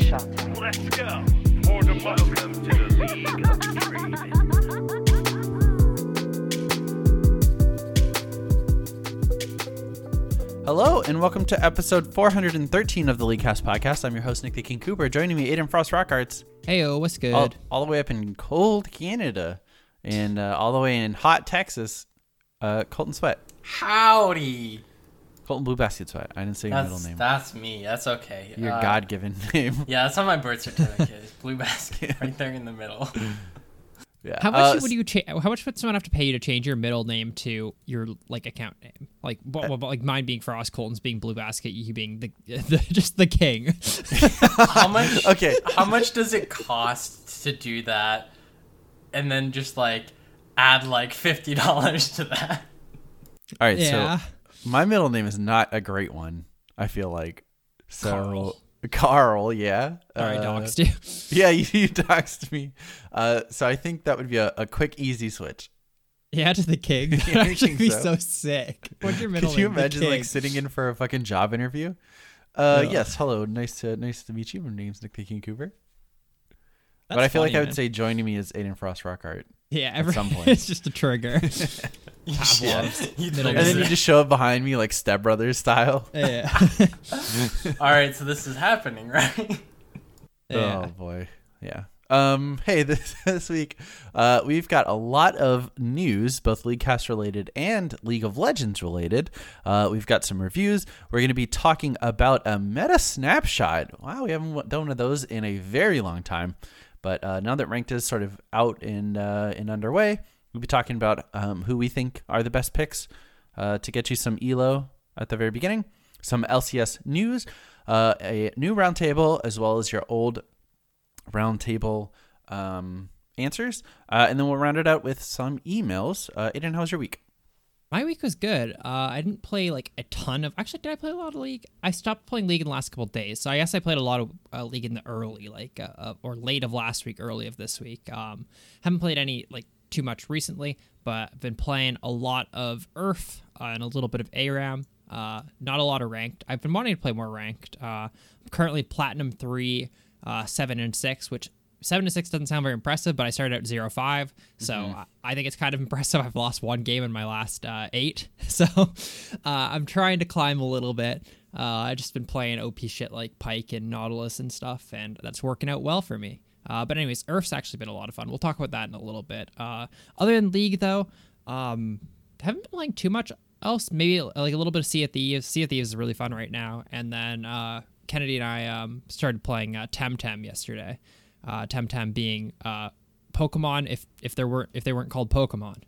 Let's go. For the welcome to the League of Dreaming. Hello, and welcome to episode 413 of the LeagueCast podcast. I'm your host, Nick the King Cooper. Joining me, Aiden Frost Rockarts. Heyo, what's good? All the way up in cold Canada, and all the way in hot Texas, Colton Sweat. Howdy. Colton Blue Basket Sweat. I didn't say your middle name. That's me. That's okay. Your God-given name. Yeah, that's on my birth certificate. It's Blue Basket right there in the middle. Yeah. How much would you how much would someone have to pay you to change your middle name to your account name? Like like mine being Frost, Colton's being Blue Basket, you being the just the king. How much? Okay. How much does it cost to do that, and then just add $50 to that? All right, Yeah. so my middle name is not a great one, I feel like. So Carl, yeah. Sorry, doxed you. Yeah, you doxed me. So I think that would be a quick, easy switch. Yeah, to the king. Yeah, That'd I actually think be so. so sick. What's your middle Could you name? The imagine King. sitting in for a fucking job interview? Ugh. Yes. Hello. Nice to meet you. My name's Nick the King Cooper. That's But I feel like funny, I would man. say joining me is Aiden Frost Rockhart. Yeah, some point. it's just a trigger. Pavlov's. Middle And then name. you just show up behind me like Step Brothers style. Yeah. All right, so this is happening, right? Yeah. Oh boy. Yeah. Hey, this week, we've got a lot of news, both LeagueCast related and League of Legends related. We've got some reviews. We're going to be talking about a meta snapshot. Wow, we haven't done one of those in a very long time. But now that Ranked is sort of out and underway, we'll be talking about who we think are the best picks to get you some ELO at the very beginning, some LCS news, a new roundtable, as well as your old roundtable answers. And then we'll round it out with some emails. Aiden, how was your week? My week was good. I didn't play a ton of. Actually, did I play a lot of League? I stopped playing League in the last couple of days, so I guess I played a lot of League in the early, or late of last week, early of this week. Haven't played any too much recently, but I've been playing a lot of URF and a little bit of ARAM. Not a lot of ranked. I've been wanting to play more ranked. I'm currently Platinum 3, 7 and 6, which 7 to 6 doesn't sound very impressive, but I started out 0-5, so I think it's kind of impressive. I've lost one game in my last 8, so I'm trying to climb a little bit. I've just been playing OP shit like Pike and Nautilus and stuff, and that's working out well for me. But anyways, URF's actually been a lot of fun. We'll talk about that in a little bit. Other than League, though, haven't been playing too much else. Maybe a little bit of Sea of Thieves. Sea of Thieves is really fun right now. And then Kennedy and I started playing Temtem yesterday. Temtem being Pokemon if they weren't called Pokemon.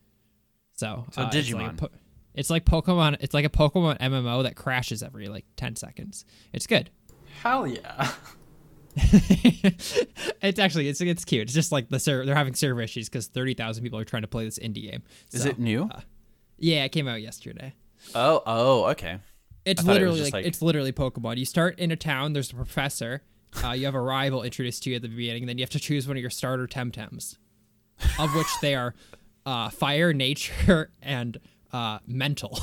So Digimon. It's like Pokemon. It's like a Pokemon MMO that crashes every 10 seconds. It's good. Hell yeah. It's actually it's cute. It's just they're having server issues because 30,000 people are trying to play this indie game. Is it new? Yeah, it came out yesterday. Oh, okay. It's I thought it literally was just it's literally Pokemon. You start in a town. There's a professor. You have a rival introduced to you at the beginning, and then you have to choose one of your starter Temtems, of which they are fire, nature, and mental.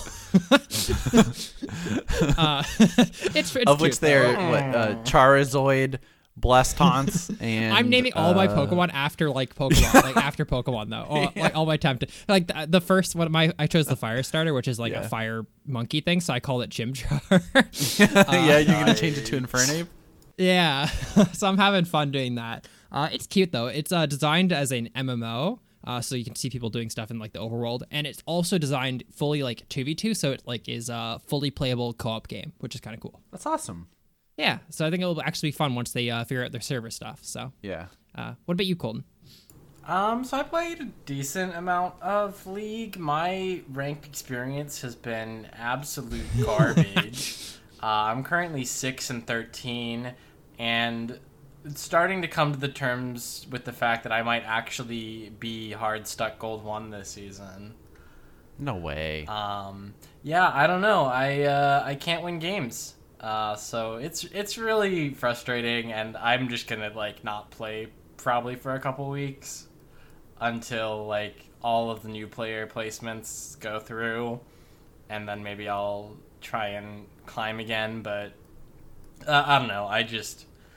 It's Of cute, which they are though. Charizard, Blastons, and I'm naming all my Pokemon after Pokemon, after Pokemon though. All my Temtem. The first one, I chose the fire starter, which is a fire monkey thing, so I called it Chimchar. yeah, you're gonna change it to Infernape. Yeah, so I'm having fun doing that. It's cute though. It's designed as an MMO, so you can see people doing stuff in the overworld, and it's also designed fully 2v2, so it is a fully playable co-op game, which is kind of cool. That's awesome. Yeah, so I think it'll actually be fun once they figure out their server stuff. So Yeah. what about you, Colton? So I played a decent amount of League. My ranked experience has been absolute garbage. I'm currently 6 and 13, and it's starting to come to the terms with the fact that I might actually be hard stuck gold 1 this season. No way. Yeah, I don't know. I can't win games. So it's really frustrating, and I'm just gonna not play probably for a couple weeks until all of the new player placements go through, and then maybe I'll try and climb again. But I don't know.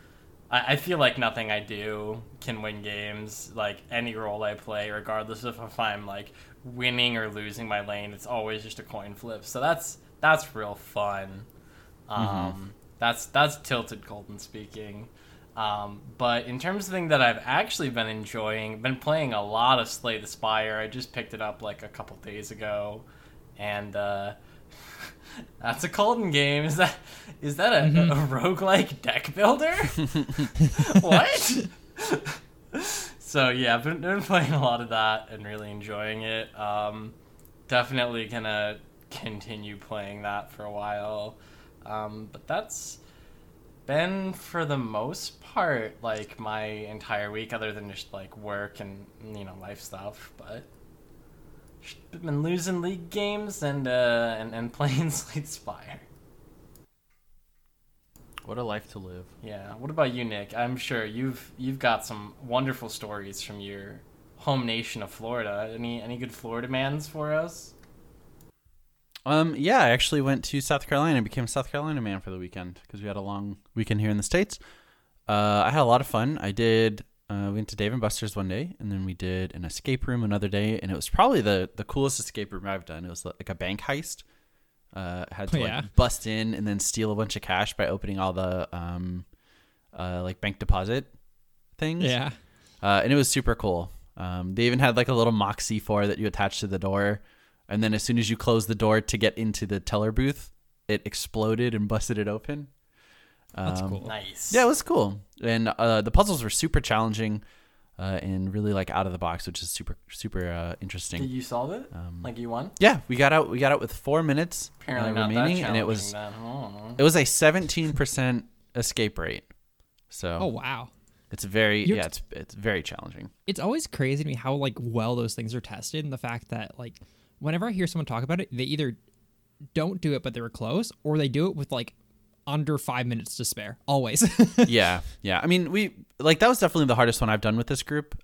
I feel like nothing I do can win games. Like any role I play, regardless of if I'm like winning or losing my lane, it's always just a coin flip. So that's real fun. That's Tilted Colton speaking. But in terms of thing that I've actually been enjoying, been playing a lot of Slay the Spire. I just picked it up like a couple days ago, and that's a Colton game. Is that a roguelike deck builder? What? So yeah, I've been playing a lot of that and really enjoying it. Definitely gonna continue playing that for a while. But that's been for the most part like my entire week, other than just like work and life stuff. But just been losing league games and playing Slate Spire. What a life to live. Yeah. What about you, Nick? I'm sure you've got some wonderful stories from your home nation of Florida. Any good Florida mans for us? Yeah, I actually went to South Carolina and became a South Carolina man for the weekend because we had a long weekend here in the States. I had a lot of fun. We went to Dave & Buster's one day, and then we did an escape room another day, and it was probably the coolest escape room I've done. It was like a bank heist. Had to like bust in and then steal a bunch of cash by opening all the like bank deposit things. Yeah. And it was super cool. They even had like a little Mach C4 that you attach to the door. And then as soon as you close the door to get into the teller booth, it exploded and busted it open. That's cool. Nice. Yeah, it was cool. And the puzzles were super challenging and really like out of the box, which is super, super interesting. Did you solve it? Like you won? Yeah, we got out with 4 minutes Apparently not remaining, that and it was challenging then. it was a 17% escape rate. So Oh wow. it's very You're- it's very challenging. It's always crazy to me how like well those things are tested, and the fact that like whenever I hear someone talk about it, they either don't do it but they were close, or they do it with like under 5 minutes to spare. Always. Yeah. I mean, that was definitely the hardest one I've done with this group.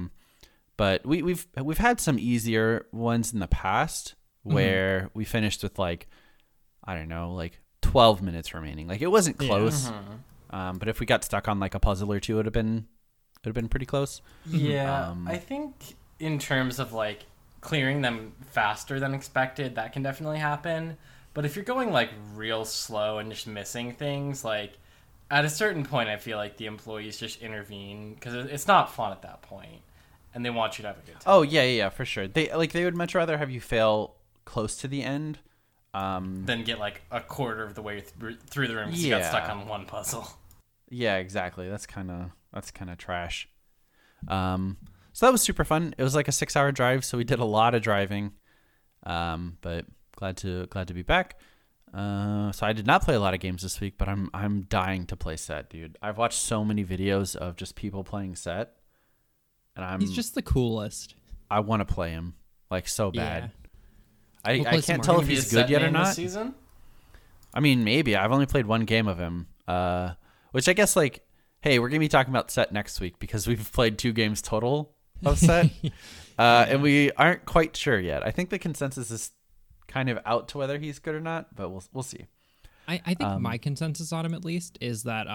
But we've had some easier ones in the past where we finished with like, I don't know, like 12 minutes remaining. Like it wasn't close. But if we got stuck on like a puzzle or two, it would have been pretty close. Yeah, I think in terms of like clearing them faster than expected, that can definitely happen. But if you're going like real slow and just missing things, like at a certain point, I feel like the employees just intervene because it's not fun at that point, and they want you to have a good time. Oh yeah, for sure. They would much rather have you fail close to the end. Then get like a quarter of the way through the room because you got stuck on one puzzle. Yeah, exactly. That's kind of trash. So that was super fun. It was like a 6-hour drive, so we did a lot of driving. But glad to be back. So I did not play a lot of games this week, but I'm dying to play Set, dude. I've watched so many videos of just people playing Set, and He's just the coolest. I want to play him like so bad. We'll play I some can't more. tell if he's good yet or This not. season? I mean, maybe. I've only played one game of him, which I guess like, hey, we're gonna be talking about Set next week because we've played 2 games total of Set, and we aren't quite sure yet. I think the consensus is kind of out to whether he's good or not, but we'll see. I think my consensus on him at least is that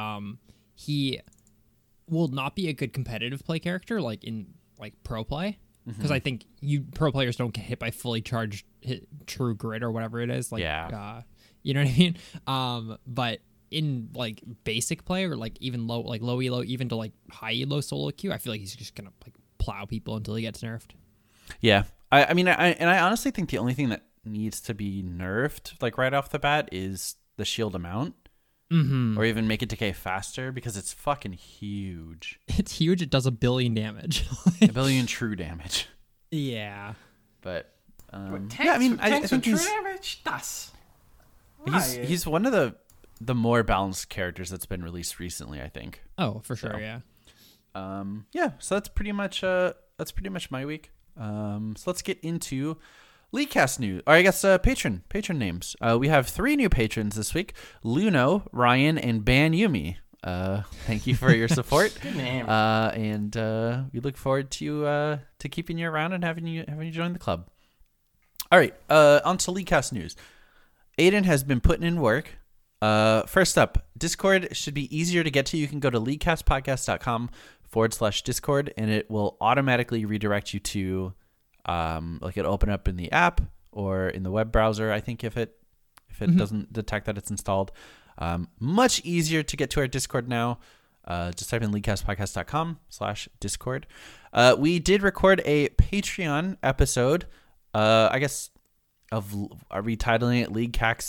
he will not be a good competitive play character like in like pro play, because I think pro players don't get hit by fully charged true grit or whatever it is. Like, you know what I mean? But in like basic play or like even low elo, even to like high elo solo queue, I feel like he's just gonna like plow people until he gets nerfed. Yeah, I mean, I honestly think the only thing that needs to be nerfed like right off the bat is the shield amount, or even make it decay faster because it's fucking huge. It's huge. It does 1 billion damage. 1 billion true damage. Yeah. But Tanks, yeah, I mean, I think true he's damage. Das. he's one of the more balanced characters that's been released recently, I think. Oh, for sure. So, Yeah. Yeah, so that's pretty much my week. So let's get into LeagueCast news, or I guess patron names. We have 3 new patrons this week: Luno, Ryan, and Ban Yumi. Thank you for your support. Good name. And we look forward to keeping you around and having you join the club. All right, on to LeagueCast news. Aiden has been putting in work. First up, Discord should be easier to get to. You can go to leaguecastpodcast.com/Discord, and it will automatically redirect you to, like it'll open up in the app or in the web browser. I think if it doesn't detect that it's installed, much easier to get to our Discord now. Just type in leaguecastpodcast.com/Discord. We did record a Patreon episode. I guess are we titling it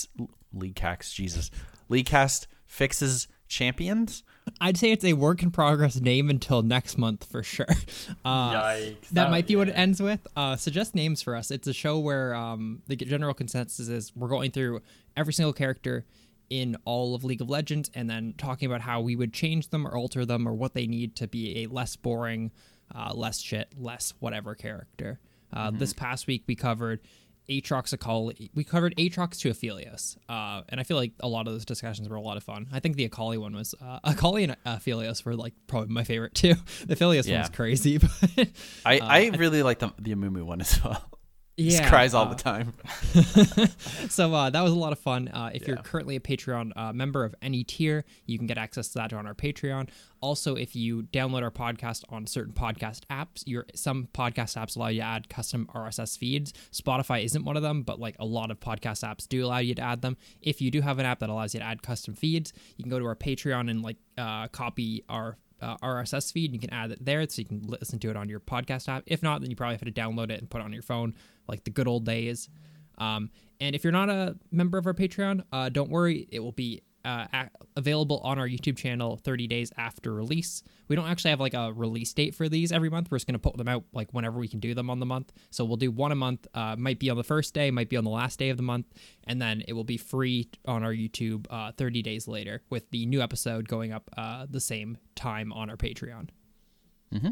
Leaguecast Fixes Champions? I'd say it's a work in progress name until next month for sure. Yikes. That might be what it ends with. Suggest names for us. It's a show where the general consensus is we're going through every single character in all of League of Legends and then talking about how we would change them or alter them or what they need to be a less boring, less shit, less whatever character. This past week we covered Aatrox Akali. We covered Aatrox to Aphelios, and I feel like a lot of those discussions were a lot of fun. I think the Akali one was Akali and Aphelios were like probably my favorite too. The Aphelios one's crazy, but I really like the Amumu one as well. Yeah, Just cries all the time. So that was a lot of fun. If you're currently a Patreon member of any tier, you can get access to that on our Patreon. Also, if you download our podcast on certain podcast apps, some podcast apps allow you to add custom RSS feeds. Spotify isn't one of them, but like a lot of podcast apps do allow you to add them. If you do have an app that allows you to add custom feeds, you can go to our Patreon and like copy our RSS feed. You can add it there so you can listen to it on your podcast app. If not, then you probably have to download it and put it on your phone like the good old days. And if you're not a member of our Patreon, don't worry. It will be available on our YouTube channel 30 days after release. We don't actually have like a release date for these every month. We're just going to put them out like whenever we can do them on the month. So we'll do one a month, might be on the first day, might be on the last day of the month. And then it will be free on our YouTube 30 days later with the new episode going up the same time on our Patreon. Mm-hmm.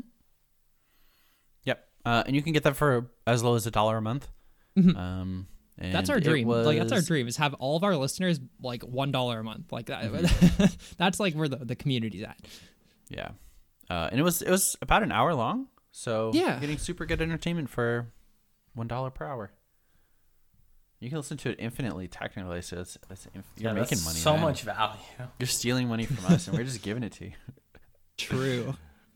Yep. And you can get that for as low as $1 a month. Mm-hmm. That's our dream. Like that's our dream is have all of our listeners like $1 a month. Like that. Mm-hmm. That's like where the community's at. Yeah. And it was about an hour long. So yeah, you're getting super good entertainment for $1 per hour. You can listen to it infinitely technically. So you're making money. So much value. You're stealing money from us and we're just giving it to you. True.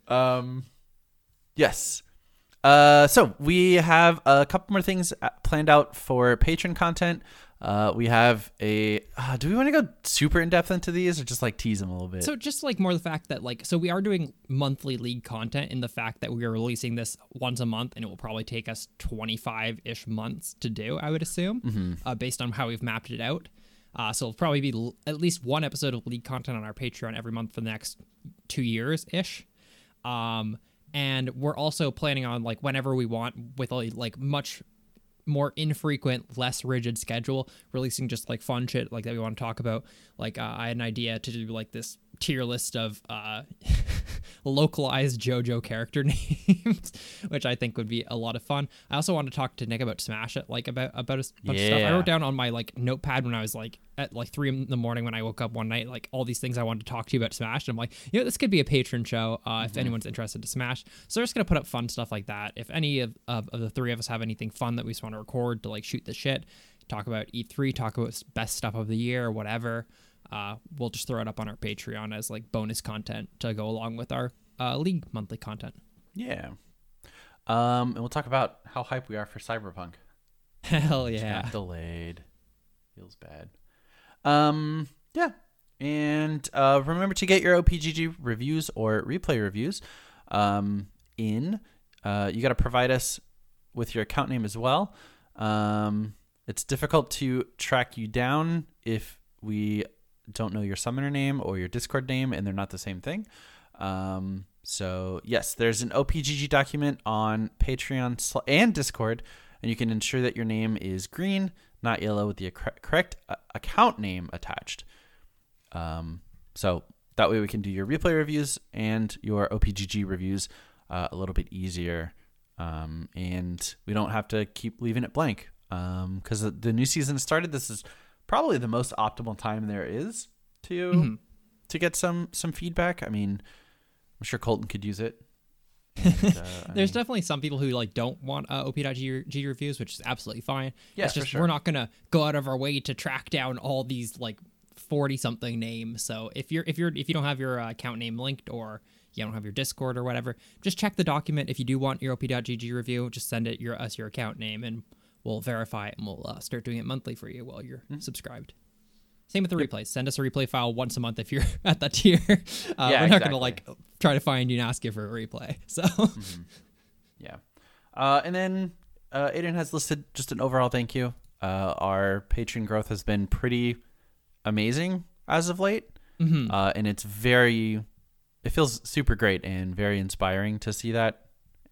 Yes. So we have a couple more things planned out for patron content. We have do we want to go super in depth into these or just like tease them a little bit? So just like more the fact that like, so we are doing monthly league content in the fact that we are releasing this once a month and it will probably take us 25-ish months to do, I would assume, based on how we've mapped it out. So it'll probably be at least one episode of league content on our Patreon every month for the next 2 years-ish. And we're also planning on like whenever we want with a like much more infrequent, less rigid schedule, releasing just like fun shit like that we want to talk about. Like I had an idea to do like this tier list of localized JoJo character names, which I think would be a lot of fun. I also want to talk to Nick about Smash it, like about a bunch of stuff. I wrote down on my like notepad when I was like at like 3 a.m. when I woke up one night, like all these things I wanted to talk to you about Smash. And I'm like, this could be a patron show if anyone's interested to Smash. So we're just gonna put up fun stuff like that. If any of the three of us have anything fun that we just want to record to like shoot the shit, talk about E3, talk about best stuff of the year or whatever, we'll just throw it up on our Patreon as like bonus content to go along with our league monthly content. Yeah. And we'll talk about how hype we are for Cyberpunk. Hell yeah. Got delayed. Feels bad. Yeah. And remember to get your OPGG reviews or replay reviews in. You got to provide us with your account name as well. It's difficult to track you down if we don't know your summoner name or your Discord name and they're not the same thing. So yes, there's an OPGG document on Patreon and Discord, and you can ensure that your name is green, not yellow, with the correct account name attached. So that way we can do your replay reviews and your OPGG reviews a little bit easier. And we don't have to keep leaving it blank. Because the new season started. This is probably the most optimal time there is to get some feedback. I mean, I'm sure Colton could use it. And, There's definitely some people who like don't want OP.G reviews, which is absolutely fine. Yeah, it's just for sure. we're not gonna go out of our way to track down all these like 40 something names. So if you don't have your account name linked, or you don't have your Discord or whatever, just check the document. If you do want your op.gg review, just send it your account name, and we'll verify it, and we'll start doing it monthly for you while you're subscribed. Same with the replays. Send us a replay file once a month if you're at that tier. We're not gonna like try to find you and ask you for a replay. So Yeah. And then Aiden has listed just an overall thank you. Our Patreon growth has been pretty amazing as of late. And it feels super great and very inspiring to see that.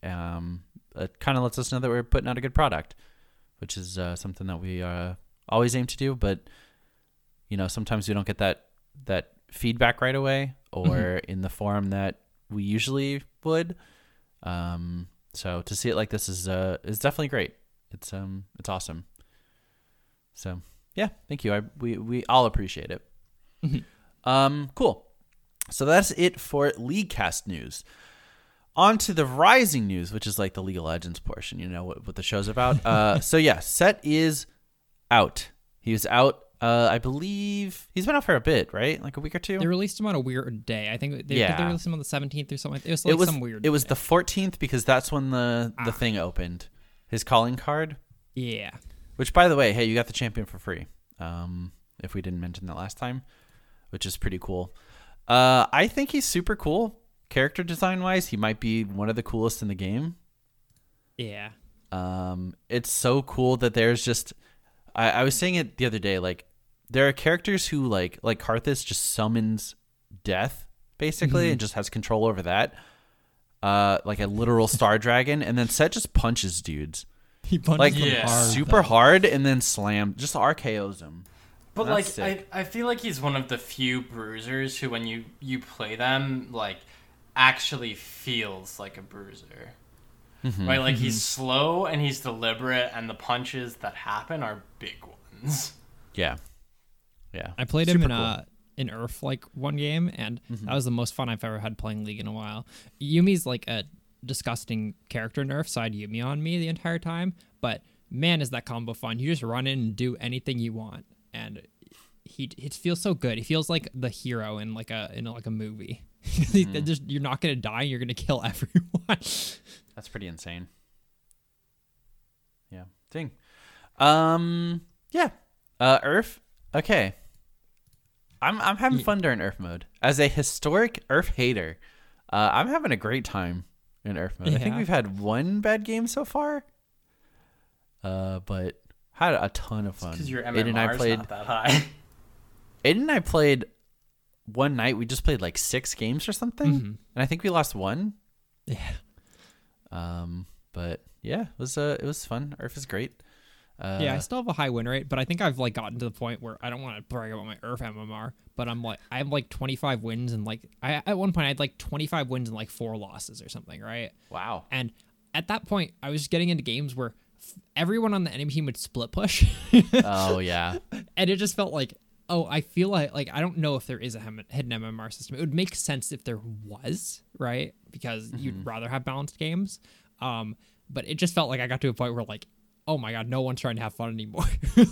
It kind of lets us know that we're putting out a good product, which is something that we always aim to do. But, sometimes we don't get that feedback right away or in the form that we usually would. So to see it like this is definitely great. It's awesome. So yeah, thank you. We all appreciate it. Cool. So that's it for LeagueCast news. On to the Rising news, which is like the League of Legends portion. You know what the show's about. So yeah, Set is out. He was out. I believe he's been out for a bit, right? Like a week or two. they released him on a weird day. I think did they release him on the 17th or something? It was some weird. It was day. the 14th because that's when the thing opened. His calling card. Yeah. Which, by the way, hey, you got the champion for free. If we didn't mention that last time, which is pretty cool. I think he's super cool. Character design wise, he might be one of the coolest in the game. Yeah. It's so cool that there's just. I was saying it the other day. Like, there are characters who like Karthus just summons death basically and just has control over that. Like a literal star dragon, and then Set just punches dudes. He punches Like them hard, super hard, and then just RKOs them. But That's like, sick. I feel like he's one of the few bruisers who, when you play them, like actually feels like a bruiser. Right? Like he's slow and he's deliberate, and the punches that happen are big ones. Yeah. I played him Super in cool. in Earth like one game, and that was the most fun I've ever had playing League in a while. Yumi's like a disgusting character in Earth, so I had Yumi on me the entire time. But man, is that combo fun! You just run in and do anything you want, and it feels so good. He feels like the hero in like a movie. You're not gonna die. You're gonna kill everyone. That's pretty insane. Yeah. Dang. Yeah. Earth. Okay. I'm having fun during Earth mode. As a historic Earth hater, I'm having a great time in Earth mode. I think Yeah. we've had one bad game so far. But had a ton of fun. Because your Aiden and I MMR's played. not that high. Aiden and I played one night. We just played like 6 games or something, and I think we lost one. Yeah. But yeah, it was fun. Earth is great. Yeah, I still have a high win rate, but I think I've like gotten to the point where I don't want to brag about my Earth MMR, but I have like 25 wins, and like at one point I had like 25 wins and like 4 losses or something, right? Wow. And at that point, I was just getting into games where everyone on the enemy team would split push, Oh yeah. and it just felt like, oh, I feel like I don't know if there is a hidden MMR system. It would make sense if there was, right? Because you'd rather have balanced games. But it just felt like I got to a point where like, oh my god, no one's trying to have fun anymore.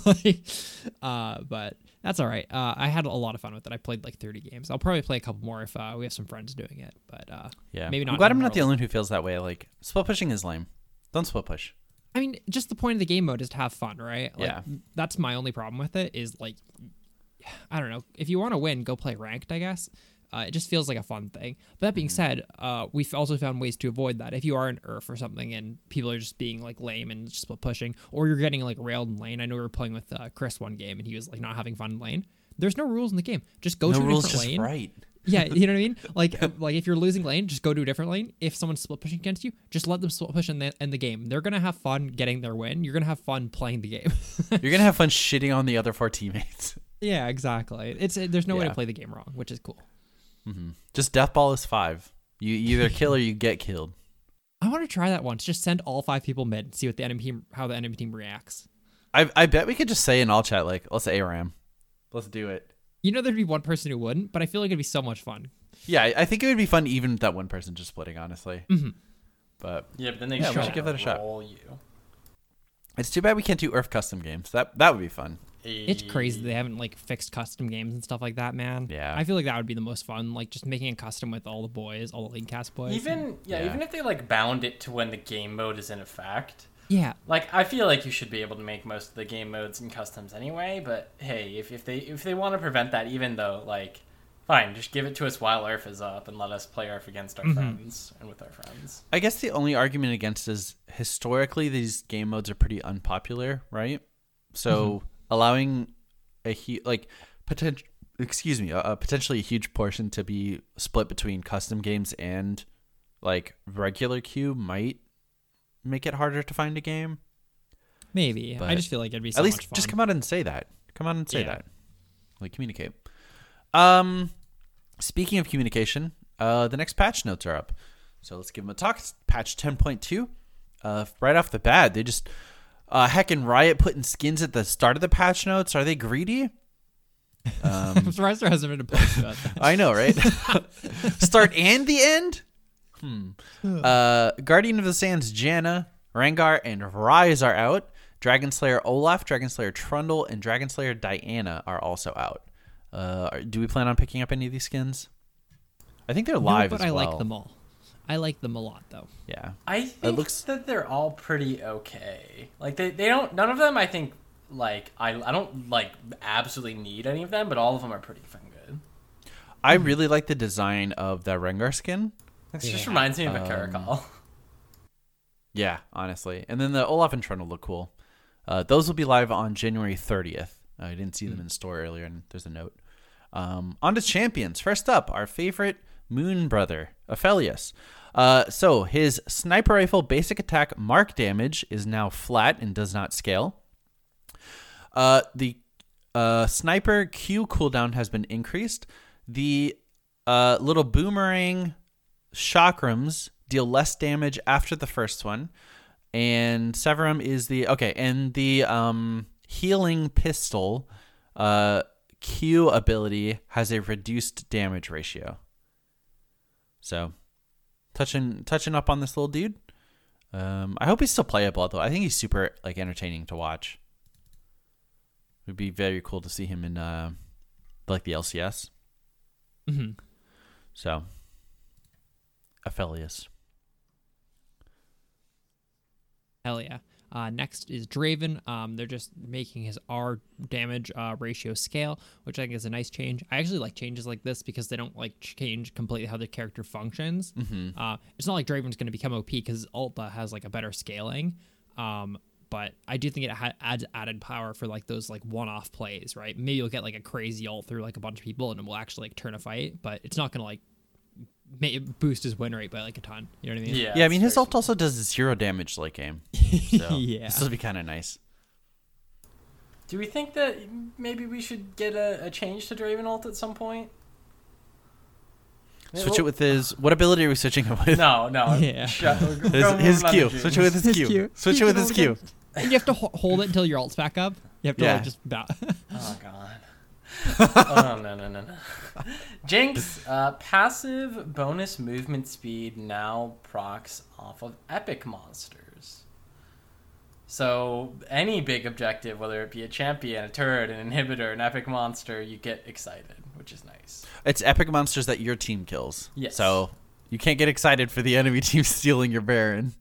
But that's all right. I had a lot of fun with it. I played like 30 games. I'll probably play a couple more if we have some friends doing it. But Yeah. maybe not. I'm glad I'm in not the Worlds. only one who feels that way. Like, split pushing is lame. Don't split push. I mean, just the point of the game mode is to have fun, right? Like, Yeah. That's my only problem with it is like, I don't know. If you want to win, go play ranked, I guess. It just feels like a fun thing. But that being said, we've also found ways to avoid that. If you are an Earth or something and people are just being like lame and just split pushing, or you're getting like railed in lane. I know we were playing with Chris one game and he was like not having fun in lane. There's no rules in the game. Just go No to a rules, different just lane. right. Yeah, you know what I mean? Like if you're losing lane, just go to a different lane. If someone's split pushing against you, just let them split push in the game. They're gonna have fun getting their win. You're gonna have fun playing the game. You're gonna have fun shitting on the other 4 teammates. Yeah, exactly. There's no way Yeah. to play the game wrong, which is cool. Just death ball is 5. You either kill or you get killed. I want to try that once. Just send all 5 people mid and see what how the enemy team reacts. I bet we could just say in all chat like, let's ARAM. Let's do it. You know, there'd be one person who wouldn't, but I feel like it'd be so much fun. Yeah, I think it would be fun even with that one person just splitting, honestly. But Yeah, but then they Yeah, we try should give that a shot. roll you. it's too bad we can't do Earth custom games. That would be fun. It's crazy they haven't like fixed custom games and stuff like that, man. Yeah. I feel like that would be the most fun, like just making a custom with all the boys, all the League Cast boys. Even if they like bound it to when the game mode is in effect. Yeah. Like, I feel like you should be able to make most of the game modes and customs anyway, but hey, if they want to prevent that, even though, like, fine, just give it to us while Earth is up and let us play Earth against our friends and with our friends. I guess the only argument against is historically these game modes are pretty unpopular, right? So allowing a potentially a huge portion to be split between custom games and like regular queue might make it harder to find a game. Maybe. But I just feel like it'd be so at least much fun. just come out and say that. Come out and say Yeah. that. Like, communicate. Speaking of communication, the next patch notes are up. So let's give them a talk. It's patch 10.2. Right off the bat, they just heckin' Riot putting skins at the start of the patch notes. Are they greedy? I'm surprised there hasn't been a post about that. I know, right? Start and the end? Guardian of the Sands Janna, Rengar, and Ryze are out. Dragon Slayer Olaf, Dragon Slayer Trundle, and Dragon Slayer Diana are also out. Do we plan on picking up any of these skins? I think they're live but as I well. like them all. I like them a lot, though. Yeah. I think that they're all pretty okay. Like, they don't, none of them, I think, like, I don't, like, absolutely need any of them, but all of them are pretty fun good. I really like the design of the Rengar skin. It just reminds me of a Caracal. Yeah, honestly. And then the Olaf and Trundle look cool. Those will be live on January 30th. I didn't see them in store earlier, and there's a note. On to champions. First up, our favorite Moon brother, Aphelios. So his sniper rifle basic attack mark damage is now flat and does not scale. The sniper Q cooldown has been increased. The little boomerang chakrams deal less damage after the first one. And Severum is and the healing pistol Q ability has a reduced damage ratio. So, touching up on this little dude. I hope he's still playable though. I think he's super like entertaining to watch. It would be very cool to see him in like the LCS. Mm-hmm. So, Aphelios. Hell yeah. Next is Draven. They're just making his R damage ratio scale, which I think is a nice change. I actually like changes like this because they don't like change completely how the character functions. Mm-hmm. It's not like Draven's going to become OP because Ulta has like a better scaling. But I do think it adds added power for like those like one-off plays, right? Maybe you'll get like a crazy ult through like a bunch of people and it will actually like turn a fight, but it's not going to like boost his win rate by like a ton. You know what I mean? Yeah, I mean his ult also does 0 damage late game. So Yeah. this will be kind of nice. Do we think that maybe we should get a change to Draven ult at some point? Switch it with his. What ability are we switching him with? No. Yeah. His Q. Switch it with his Q. Switch it with his Q. And you have to hold it until your ult's back up. You have to Yeah. like just bow. Oh god. Oh no. Jinx, passive bonus movement speed now procs off of epic monsters. So any big objective, whether it be a champion, a turret, an inhibitor, an epic monster, you get excited, which is nice. It's epic monsters that your team kills. Yes. So you can't get excited for the enemy team stealing your Baron.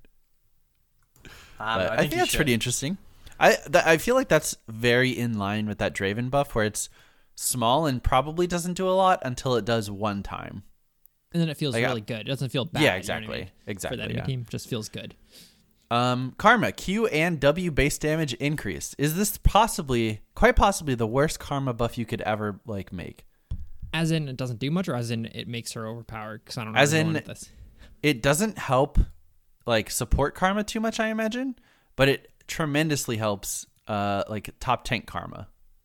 I think that's pretty interesting. I feel like that's very in line with that Draven buff where it's small and probably doesn't do a lot until it does one time. And then it feels Like, really good. It doesn't feel bad. Yeah, you know what I exactly. mean? Exactly, For the enemy yeah. team, just feels good. Karma, Q and W base damage increased. Is this quite possibly the worst Karma buff you could ever like make? As in, it doesn't do much, or as in, it makes her overpowered? Because I don't know. As where you're in- going with this. It doesn't help like support Karma too much, I imagine, but it tremendously helps like top tank Karma.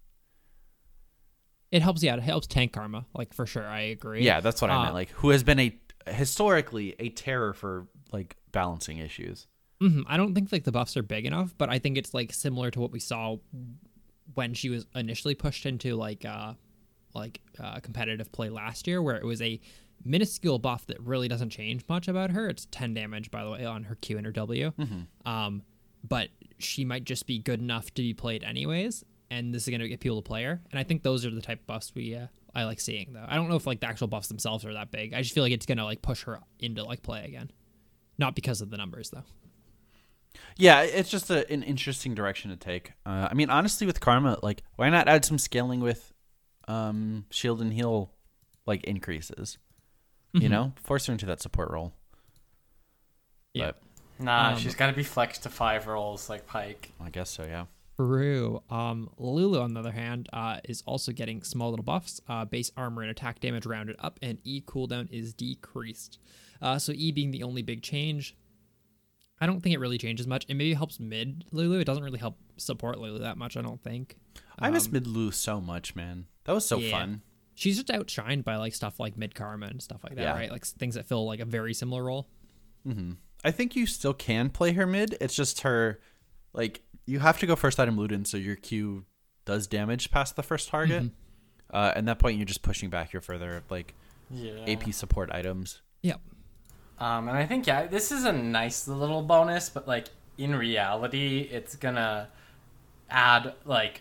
It helps. Yeah, it helps tank Karma. Like for sure, I agree. Yeah, that's what I meant. Like who has been historically a terror for like balancing issues. I don't think like the buffs are big enough, but I think it's like similar to what we saw when she was initially pushed into competitive play last year, where it was a minuscule buff that really doesn't change much about her. It's 10 damage, by the way, on her Q and her W. But she might just be good enough to be played anyways. and this is going to appeal to player. And I think those are the type of buffs I like seeing, though. I don't know if like the actual buffs themselves are that big. I just feel like it's going to like push her into like play again, not because of the numbers though. Yeah, it's just an interesting direction to take. I mean, honestly, with Karma, like, why not add some scaling with shield and heal, like, increases? You know? Force her into that support role. Yeah. But Nah, she's got to be flexed to 5 rolls like Pyke. I guess so, yeah. True. Lulu, on the other hand, is also getting small little buffs. Base armor and attack damage rounded up, and E cooldown is decreased. So E being the only big change. I don't think it really changes much. It maybe helps mid Lulu. It doesn't really help support Lulu that much, I don't think. I miss mid Lulu so much, man. That was so fun. She's just outshined by like stuff like mid Karma and stuff like that, right? Like things that fill like a very similar role. Mm-hmm. I think you still can play her mid. It's just her, like, you have to go first item Luden so your Q does damage past the first target. At that point, you're just pushing back your further, like, AP support items. Yep. And I think, this is a nice little bonus, but, like, in reality, it's gonna add, like,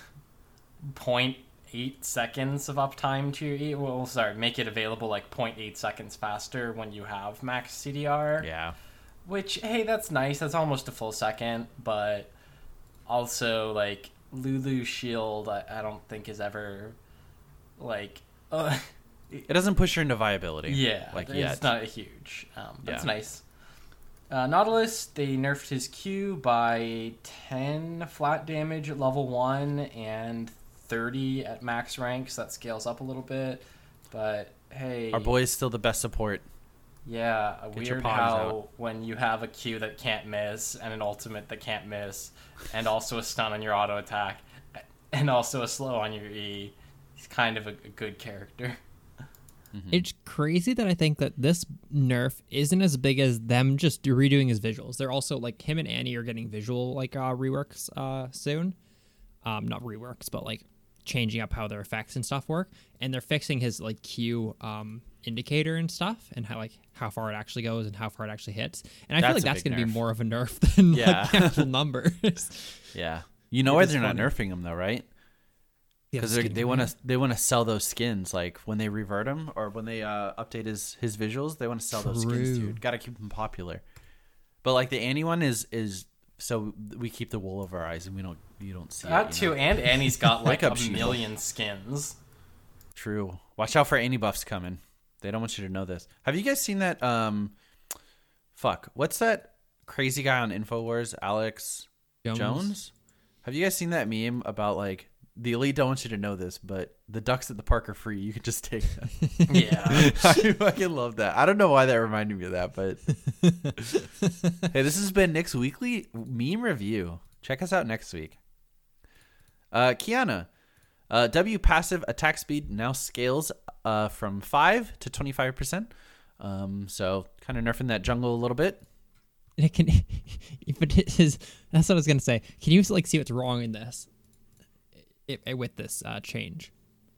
0.8 seconds of uptime to your E. Well, sorry, make it available, like, 0.8 seconds faster when you have max CDR. Yeah. Which, hey, that's nice. That's almost a full second, but also, like, Lulu Shield, I don't think is ever, like... It doesn't push her into viability. Yeah, like it's yet. not a huge. That's nice. Nautilus, they nerfed his Q by 10 flat damage at level 1 and 30 at max rank, so that scales up a little bit. But hey, Our boy is still the best support. yeah, Get your weird paws how out. when you have a Q that can't miss and an ultimate that can't miss, and also a stun on your auto attack, and also a slow on your E, he's kind of a good character. It's crazy that I think that this nerf isn't as big as them just redoing his visuals. They're also like him and Annie are getting visual like reworks soon. Not reworks, but like changing up how their effects and stuff work. And they're fixing his like Q indicator and stuff, and how far it actually goes and how far it actually hits. And I feel like That's a that's big going to be nerf. more of a nerf than Yeah. like the actual numbers. Yeah. You know why is they're not funny. nerfing them, though, right? Yeah, Because skin they want to sell those skins, like when they revert him or when they update his visuals, they want to sell those skins, True. dude. Got to keep them popular. But like the Annie one is so we keep the wool over our eyes and you don't see That it. too, and Annie's got like Wake a up, Shield. million skins. True. Watch out for Annie buffs coming. They don't want you to know this. Have you guys seen that? What's that crazy guy on Infowars, Alex Jones? Have you guys seen that meme about like the elite don't want you to know this, but the ducks at the park are free. You can just take them. Yeah. I fucking love that. I don't know why that reminded me of that, but hey, this has been Nick's weekly meme review. Check us out next week. Kiana, W passive attack speed now scales from 5 to 25%. So kind of nerfing that jungle a little bit. It can, but it is. That's what I was gonna say. Can you like see what's wrong in this? With this change,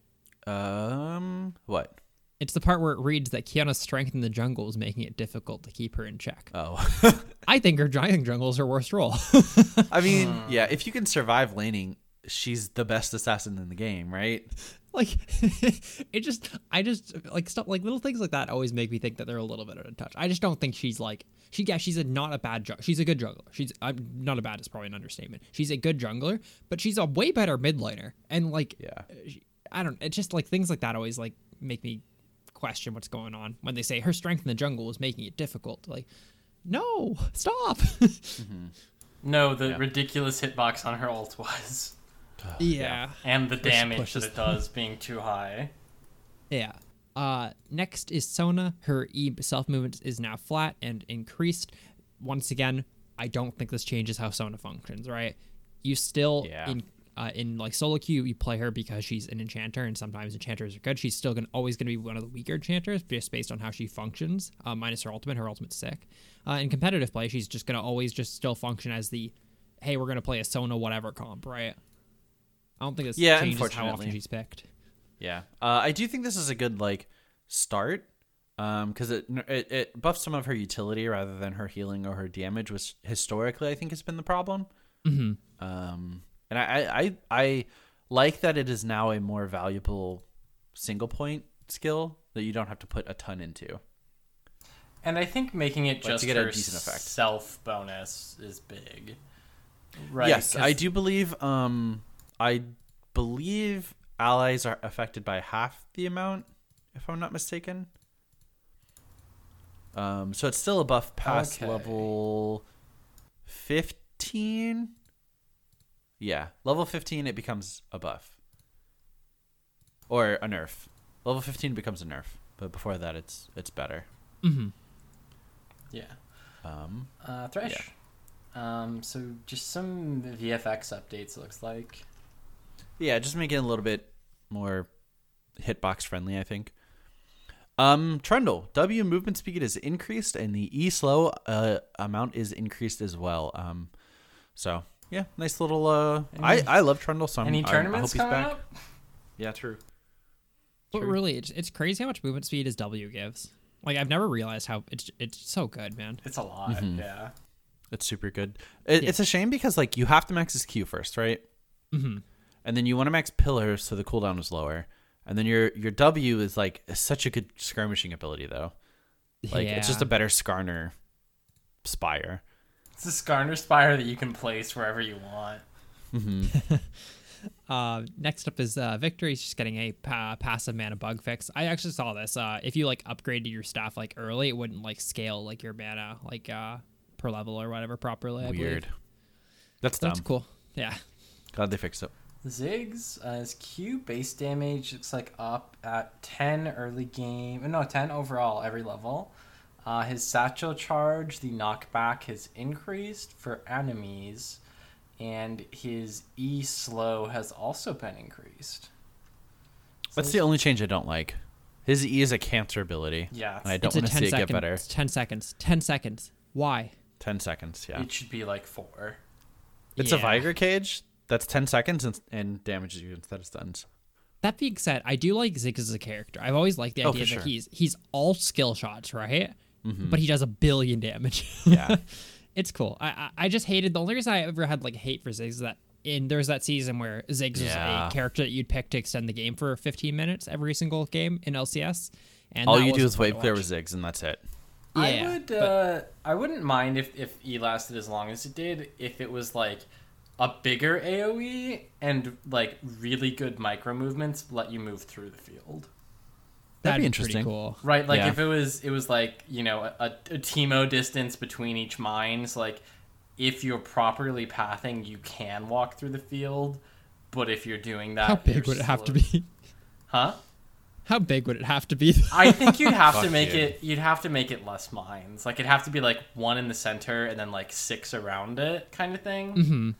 What? it's the part where it reads that Kiana's strength in the jungle is making it difficult to keep her in check. Oh, I think her giant jungle is her worst role. I mean, yeah. If you can survive laning, she's the best assassin in the game, right? Like, I just like stuff like little things like that always make me think that they're a little bit out of touch. I just don't think she's like she's not a bad she's a good jungler. Not a bad is probably an understatement. She's a good jungler, but she's a way better mid laner. And like, Yeah. It's just like things like that always like make me question what's going on when they say her strength in the jungle is making it difficult. Like, no, stop. No, the ridiculous hitbox on her ult was. Yeah. And the damage pushes that it does being too high. Yeah. Next is Sona. Her E self movement is now flat and increased. Once again, I don't think this changes how Sona functions, right? You still in like solo queue, you play her because she's an enchanter, and sometimes enchanters are good. She's still always gonna be one of the weaker enchanters just based on how she functions. Minus her ultimate. Her ultimate's sick. In competitive play, she's just gonna always just still function as the, hey, we're gonna play a Sona whatever comp, right? I don't think this changes how unfortunately. often she's picked. Yeah. I do think this is a good like start. Because it buffs some of her utility rather than her healing or her damage, which historically I think has been the problem. And And I like that it is now a more valuable single point skill that you don't have to put a ton into. And I think making it Like, just to get a for decent effect. self bonus is big. Right? Yes, 'Cause I do believe. I believe allies are affected by half the amount, if I'm not mistaken. So it's still a buff past Okay. level 15. Yeah, level 15 it becomes a buff or a nerf. Level 15 becomes a nerf, but before that it's better. Mm-hmm. Yeah. Um, Thresh. So just some VFX updates. It looks like. Yeah, just make it a little bit more hitbox friendly, I think. Trundle, W movement speed is increased and the E slow amount is increased as well. So yeah, nice little. I love Trundle, so Any I hope tournaments he's coming back. up? Yeah, true. But True. really, it's crazy how much movement speed his W gives. Like, I've never realized how it's so good, man. It's a lot. Mm-hmm. Yeah. It's super good. Yeah. It's a shame because like you have to max his Q first, right? Mm-hmm. And then you want to max pillars so the cooldown is lower. And then your W is like such a good skirmishing ability though. Like it's just a better Skarner Spire. It's a Skarner Spire that you can place wherever you want. Next up is Victor. He's just getting a passive mana bug fix. I actually saw this. If you like upgraded your staff like early, it wouldn't like scale like your mana like per level or whatever properly. I Weird. believe. That's So dumb. that's cool. Yeah. Glad they fixed it. Ziggs, his Q base damage looks like up at 10 early game. No, 10 overall every level. His satchel charge, the knockback, has increased for enemies. And his E slow has also been increased. That's the only change I don't like. His E is a cancer ability. Yeah, And I don't It's a want to see it 10 get better. It's 10 seconds. 10 seconds. Why? 10 seconds, yeah. It should be like 4. It's a Yeah. Viger cage that's 10 seconds and damages you instead of stuns. That being said, I do like Ziggs as a character. I've always liked the Oh, idea for that sure. he's all skill shots, right? But he does 1 billion damage. Yeah. It's cool. I just hated the only reason I ever had like hate for Ziggs is that there's that season where Ziggs Yeah. was a character that you'd pick to extend the game for 15 minutes every single game in LCS, and All that you do wasn't is fun wave to clear watch. with Ziggs, and that's it. Yeah, I wouldn't mind if E lasted as long as it did if it was like a bigger AoE and like really good micro movements let you move through the field. That'd be pretty interesting. Cool. Right, like Yeah. if it was like, you know, a Teemo distance between each mines, like if you're properly pathing, you can walk through the field, but if you're doing that, How big you're would it have to slow- be? Huh? How big would it have to be? I think you'd have to Fuck, make dude. it. You'd have to make it less mines. Like it'd have to be like 1 in the center and then like 6 around it, kind of thing.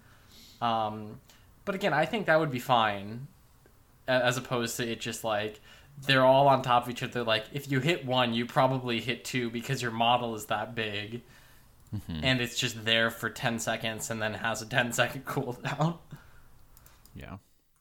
But again, I think that would be fine, as opposed to it just like they're all on top of each other. Like if you hit 1, you probably hit 2 because your model is that big, and it's just there for 10 seconds and then has a 10-second cooldown. Yeah.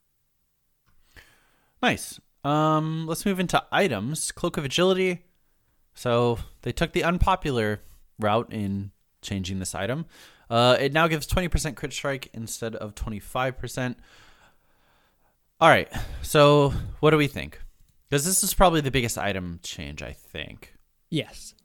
Nice. Let's move into items. Cloak of Agility. So they took the unpopular route in changing this item. It now gives 20% crit strike instead of 25%. All right. So what do we think? Because this is probably the biggest item change, I think. Yes.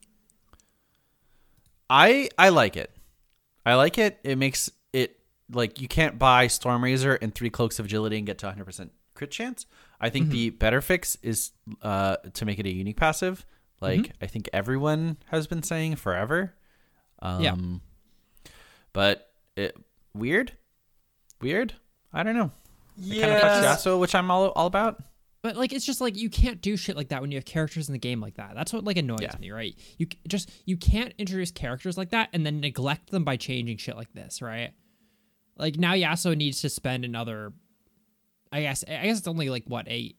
I like it. I like it. It makes it like you can't buy Storm Razor and 3 Cloaks of Agility and get to 100% crit chance. I think the better fix is to make it a unique passive. Like I think everyone has been saying forever. Yeah. But weird. I don't know. It kind of Yeah. fucks Yasuo, which I'm all about. But like it's just like you can't do shit like that when you have characters in the game like that. That's what like annoys Yeah. me, right? You can't introduce characters like that and then neglect them by changing shit like this, right? Like now Yasuo needs to spend another I guess it's only like what a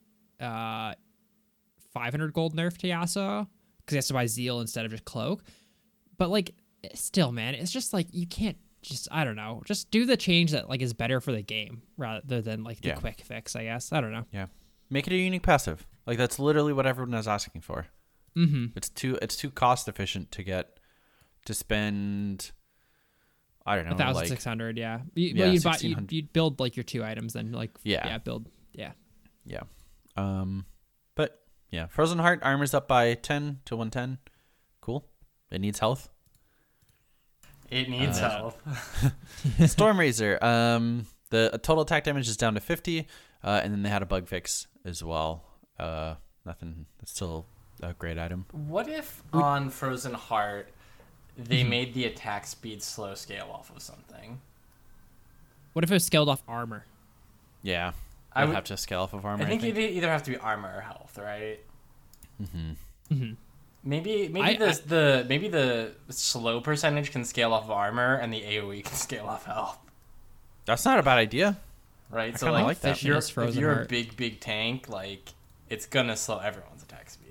500 gold nerf to Yasuo because he has to buy Zeal instead of just Cloak. But like still, man, it's just like you can't just I don't know, just do the change that like is better for the game rather than like the Yeah. quick fix. I guess I don't know. Yeah. Make it a unique passive. Like that's literally what everyone is asking for. Mm-hmm. It's too cost efficient to spend I don't know, 1,600. Yeah. Yeah, Well, you'd 1,600. you'd build like your 2 items, then like build. Yeah. But yeah, Frozen Heart armor's up by 10 to 110. Cool. It needs health. It needs health. Storm Razor. The total attack damage is down to 50, and then they had a bug fix as well. Nothing. That's still a great item. What if on Frozen Heart they made the attack speed slow scale off of something? What if it was scaled off armor? Yeah, I I'd would- have to scale off of armor. I think it'd either have to be armor or health, right? Mm-hmm. Maybe I- the slow percentage can scale off of armor and the AoE can scale off health, That's not a bad idea. right? I So kinda like, like that. if you're, Efficient as Frozen if you're a Heart. big tank, like it's gonna slow everyone's attack speed.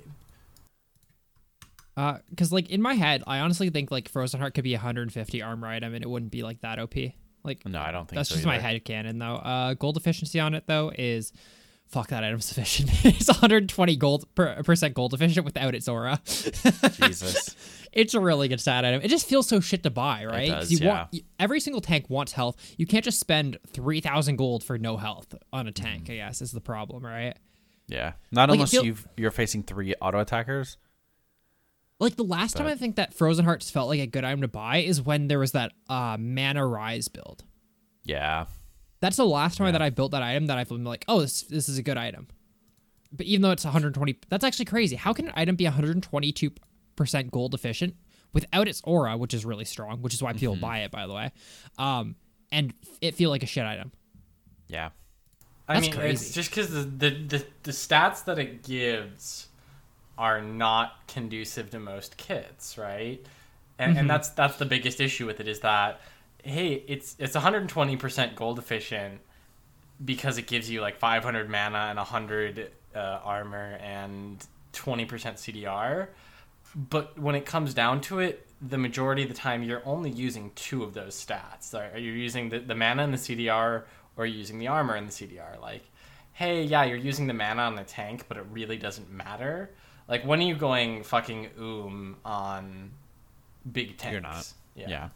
Because like in my head, I honestly think like Frozen Heart could be a 150 armor item, and it wouldn't be like that OP. Like No, I don't think that's so just either. my head canon though. Gold efficiency on it though is, fuck, that item's efficient. It's 120 percent gold efficient without its aura. Jesus. It's a really good stat item. It just feels so shit to buy, right? does, you yeah. every single tank wants health. You can't just spend 3,000 gold for no health on a tank. Mm-hmm. I guess is the problem, right? Yeah. Not Like, unless it you're facing 3 auto attackers. Like the last time I think that Frozen Hearts felt like a good item to buy is when there was that Mana Rise build. Yeah. That's the last time that I built that item that I've been like, oh, this is a good item. But even though it's 120, that's actually crazy. How can an item be 122% gold efficient without its aura, which is really strong, which is why people buy it, by the way, and it feel like a shit item? Yeah. I That's mean, crazy. it's just because the stats that it gives are not conducive to most kits, right? And that's the biggest issue with it is that, hey, it's 120% gold efficient because it gives you like 500 mana and 100 armor and 20% CDR. But when it comes down to it, the majority of the time you're only using 2 of those stats. Are you using the mana and the CDR, or are you using the armor and the CDR? Like, hey, yeah, you're using the mana on the tank, but it really doesn't matter. Like, when are you going fucking on big tanks? You're not. Yeah.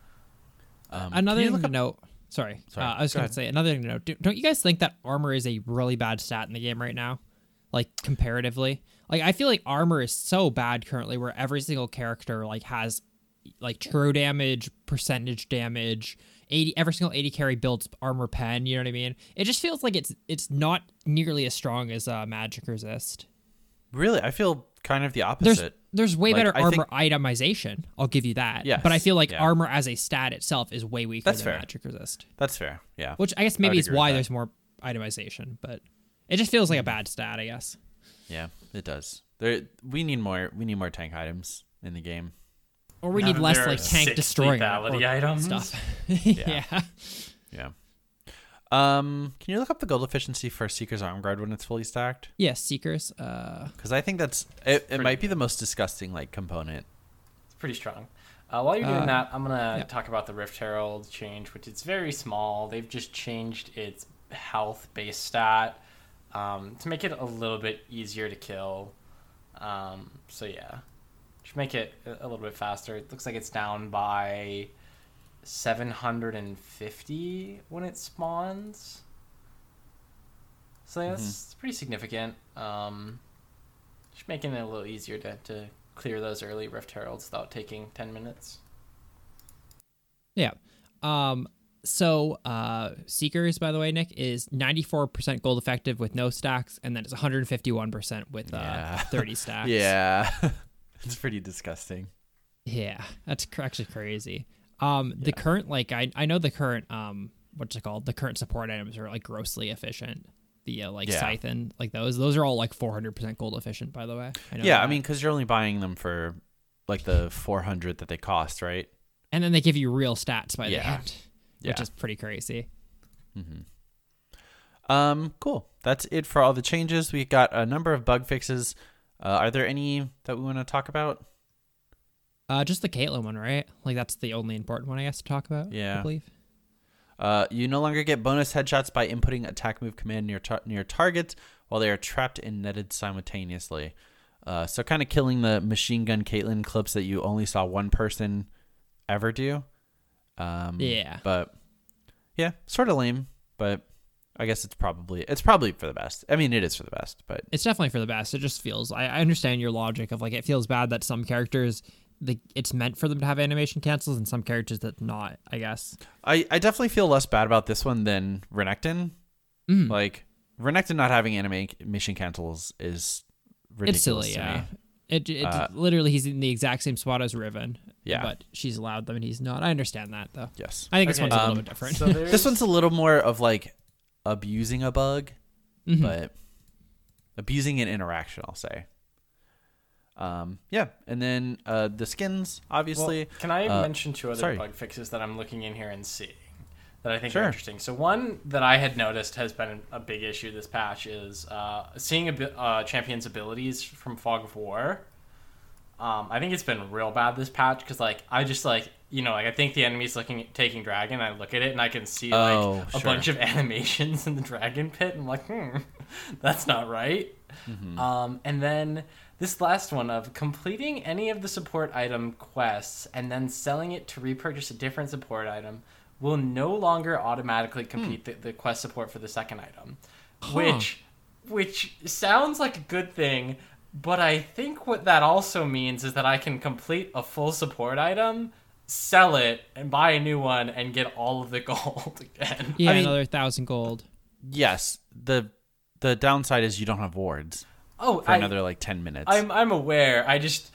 Another can you thing look to up- note. Sorry, I was Go going ahead. to say another thing to note. Don't you guys think that armor is a really bad stat in the game right now? Like comparatively, like I feel like armor is so bad currently, where every single character like has like true damage, percentage damage. 80 every single 80 carry builds armor pen. You know what I mean? It just feels like it's not nearly as strong as Magic Resist. Really, I feel kind of the opposite. There's way Like, better I armor think- itemization. I'll give you that. Yes, But I feel like yeah. armor as a stat itself is way weaker That's than fair. Magic Resist. That's fair. Yeah. Which I guess I maybe would is agree with why that. there's more itemization, but it just feels like a bad stat, I guess. Yeah, it does. We need more tank items in the game. Or we Now need that less there are like tank 6 destroying lethality or items. stuff. Yeah. Yeah. Can you look up the gold efficiency for Seeker's Arm Guard when it's fully stacked? Yeah, Seekers. Because I think that's it might be the most disgusting like component. It's pretty strong. While you're doing that, I'm gonna yeah. talk about the Rift Herald change, which is very small. They've just changed its health base stat to make it a little bit easier to kill. So yeah, just make it a little bit faster. It looks like it's down by 750 when it spawns. So yeah, it's pretty significant. Just making it a little easier to clear those early Rift Heralds without taking 10 minutes. Yeah. So Seekers, by the way, Nick, is 94% gold effective with no stacks, and then it's 151% with 30 stacks. Yeah. It's pretty disgusting. Yeah, that's actually crazy. The current, like, I know the current, what's it called? The current support items are like grossly efficient. The Scythe and like those are all like 400% gold efficient, by the way. I know Yeah, that. I mean, because you're only buying them for like the 400 that they cost, right? and then they give you real stats by the Yeah. end, which Yeah. is pretty crazy. Cool. That's it for all the changes. We got a number of bug fixes. Are there any that we want to talk about? Just the Caitlyn one, right? Like that's the only important one I guess to talk about. Yeah. I believe. You no longer get bonus headshots by inputting attack move command near targets while they are trapped and netted simultaneously. So kind of killing the machine gun Caitlyn clips that you only saw one person ever do. Yeah. But yeah, sort of lame. But I guess it's probably for the best. I mean, it is for the best. But It's definitely for the best. It just feels. I understand your logic of like it feels bad that some characters it's meant for them to have animation cancels and some characters that not. I guess. I definitely feel less bad about this one than Renekton. Like Renekton not having animation cancels is ridiculous. It's silly, to yeah. me. It literally he's in the exact same spot as Riven. Yeah. But she's allowed them and he's not. I understand that though. Yes. I think this Okay. one's a little bit different. So there's, This one's a little more of like abusing a bug, Mm-hmm. but abusing an interaction, I'll say. Yeah, and then the skins, obviously. well, can I mention two other sorry. bug fixes that I'm looking in here and seeing that I think Sure. are interesting? So one that I had noticed has been a big issue this patch is seeing champions' abilities from Fog of War. I think it's been real bad this patch because I just I think the enemy's taking dragon. I look at it and I can see a sure. bunch of animations in the dragon pit. And I'm like, that's not right. And then this last one of completing any of the support item quests and then selling it to repurchase a different support item will no longer automatically complete the quest support for the second item, which sounds like a good thing. But I think what that also means is that I can complete a full support item, sell it, and buy a new one and get all of the gold again. Yeah, I mean- another 1,000 gold. Yes, the downside is you don't have wards Oh, for another like 10 minutes. I'm aware. I just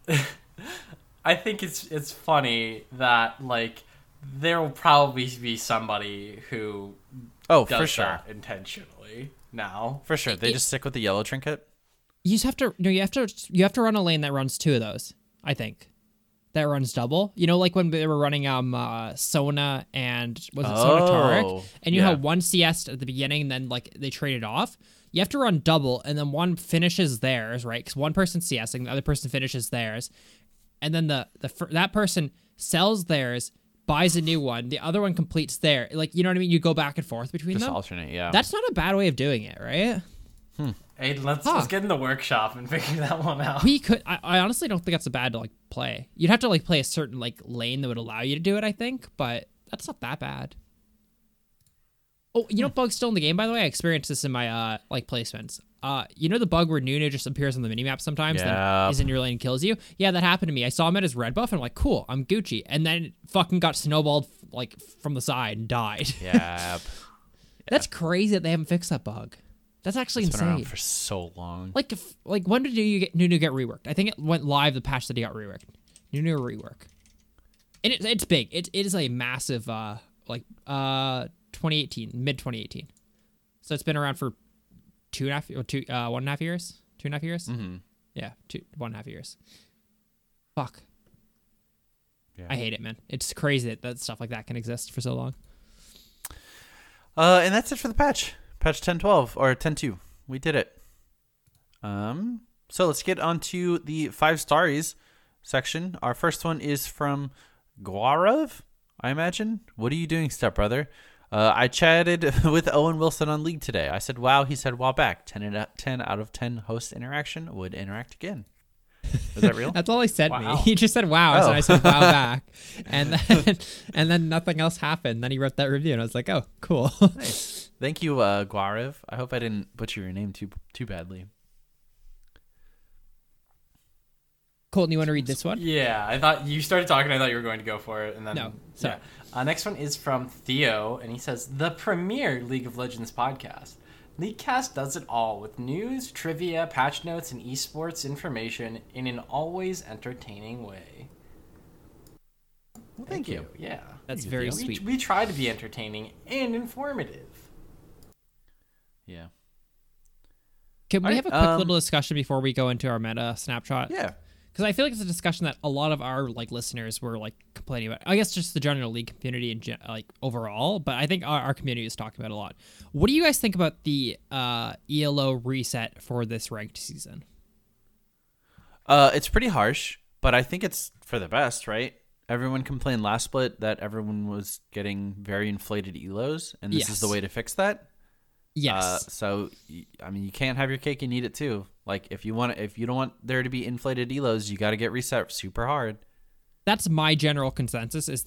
I think it's funny that there will probably be somebody who oh, does for sure. that intentionally now. For sure. They just stick with the yellow trinket. You just have to you have to run a lane that runs two of those, I think. That runs double. You know, like when they were running Sona and was it Sona Taric? And you yeah. had one CS at the beginning and then they traded off. You have to run double and then one finishes theirs, right? Because one person's CSing, the other person finishes theirs. And then that person sells theirs, buys a new one, the other one completes their. Like, you know what I mean? You go back and forth between Just them. alternate, yeah. That's not a bad way of doing it, right? Hey, let's get in the workshop and figure that one out. We could. I honestly don't think that's a bad to play. You'd have to play a certain lane that would allow you to do it, I think, but that's not that bad. Oh, you know, bug's still in the game, by the way. I experienced this in my placements. You know the bug where Nunu just appears on the minimap sometimes, Yep. then is in your lane and kills you. Yeah, that happened to me. I saw him at his red buff, and I'm like, cool, I'm Gucci, and then fucking got snowballed from the side and died. Yeah. That's crazy that they haven't fixed that bug. That's actually It's been insane. around for so long. When did Nunu get reworked? I think it went live the patch that he got reworked. Nunu rework, and it's big. It is a massive 2018, mid 2018. So it's been around for 1.5 years. 2.5 years. Mm-hmm. Yeah, 1.5 years. Fuck. Yeah. I hate it, man. It's crazy that stuff like that can exist for so long. And that's it for the patch. Patch 10.12 or 10.2. We did it. So let's get on to the 5 stories section. Our first one is from Guarav, I imagine. What are you doing, stepbrother? I chatted with Owen Wilson on League today. I said, wow. He said, wow back. 10 out of 10 host interaction. Would interact again. Is that real? That's all he sent Wow. me. He just said wow, Oh. and I said wow back, and then nothing else happened. Then he wrote that review, and I was like, oh, cool. Nice. Thank you, Guarav. I hope I didn't butcher your name too badly. Colton, you want to read this one? Yeah, I thought you started talking. I thought you were going to go for it, and then No, sorry. Yeah. Next one is from Theo, and he says the premier League of Legends podcast. LeagueCast does it all with news, trivia, patch notes, and esports information in an always entertaining way. Well, thank you. Yeah, That's very we, sweet. We try to be entertaining and informative. Yeah. Can we Alright, have a quick little discussion before we go into our meta snapshot? Yeah. Because I feel like it's a discussion that a lot of our listeners were complaining about. I guess just the general League community and overall, but I think our community is talking about it a lot. What do you guys think about the ELO reset for this ranked season? It's pretty harsh, but I think it's for the best, right? Everyone complained last split that everyone was getting very inflated elos, and this is the Yes. way to fix that. Yes. So I mean, you can't have your cake and eat it too. Like if you don't want there to be inflated elos, you got to get reset super hard. That's my general consensus, is that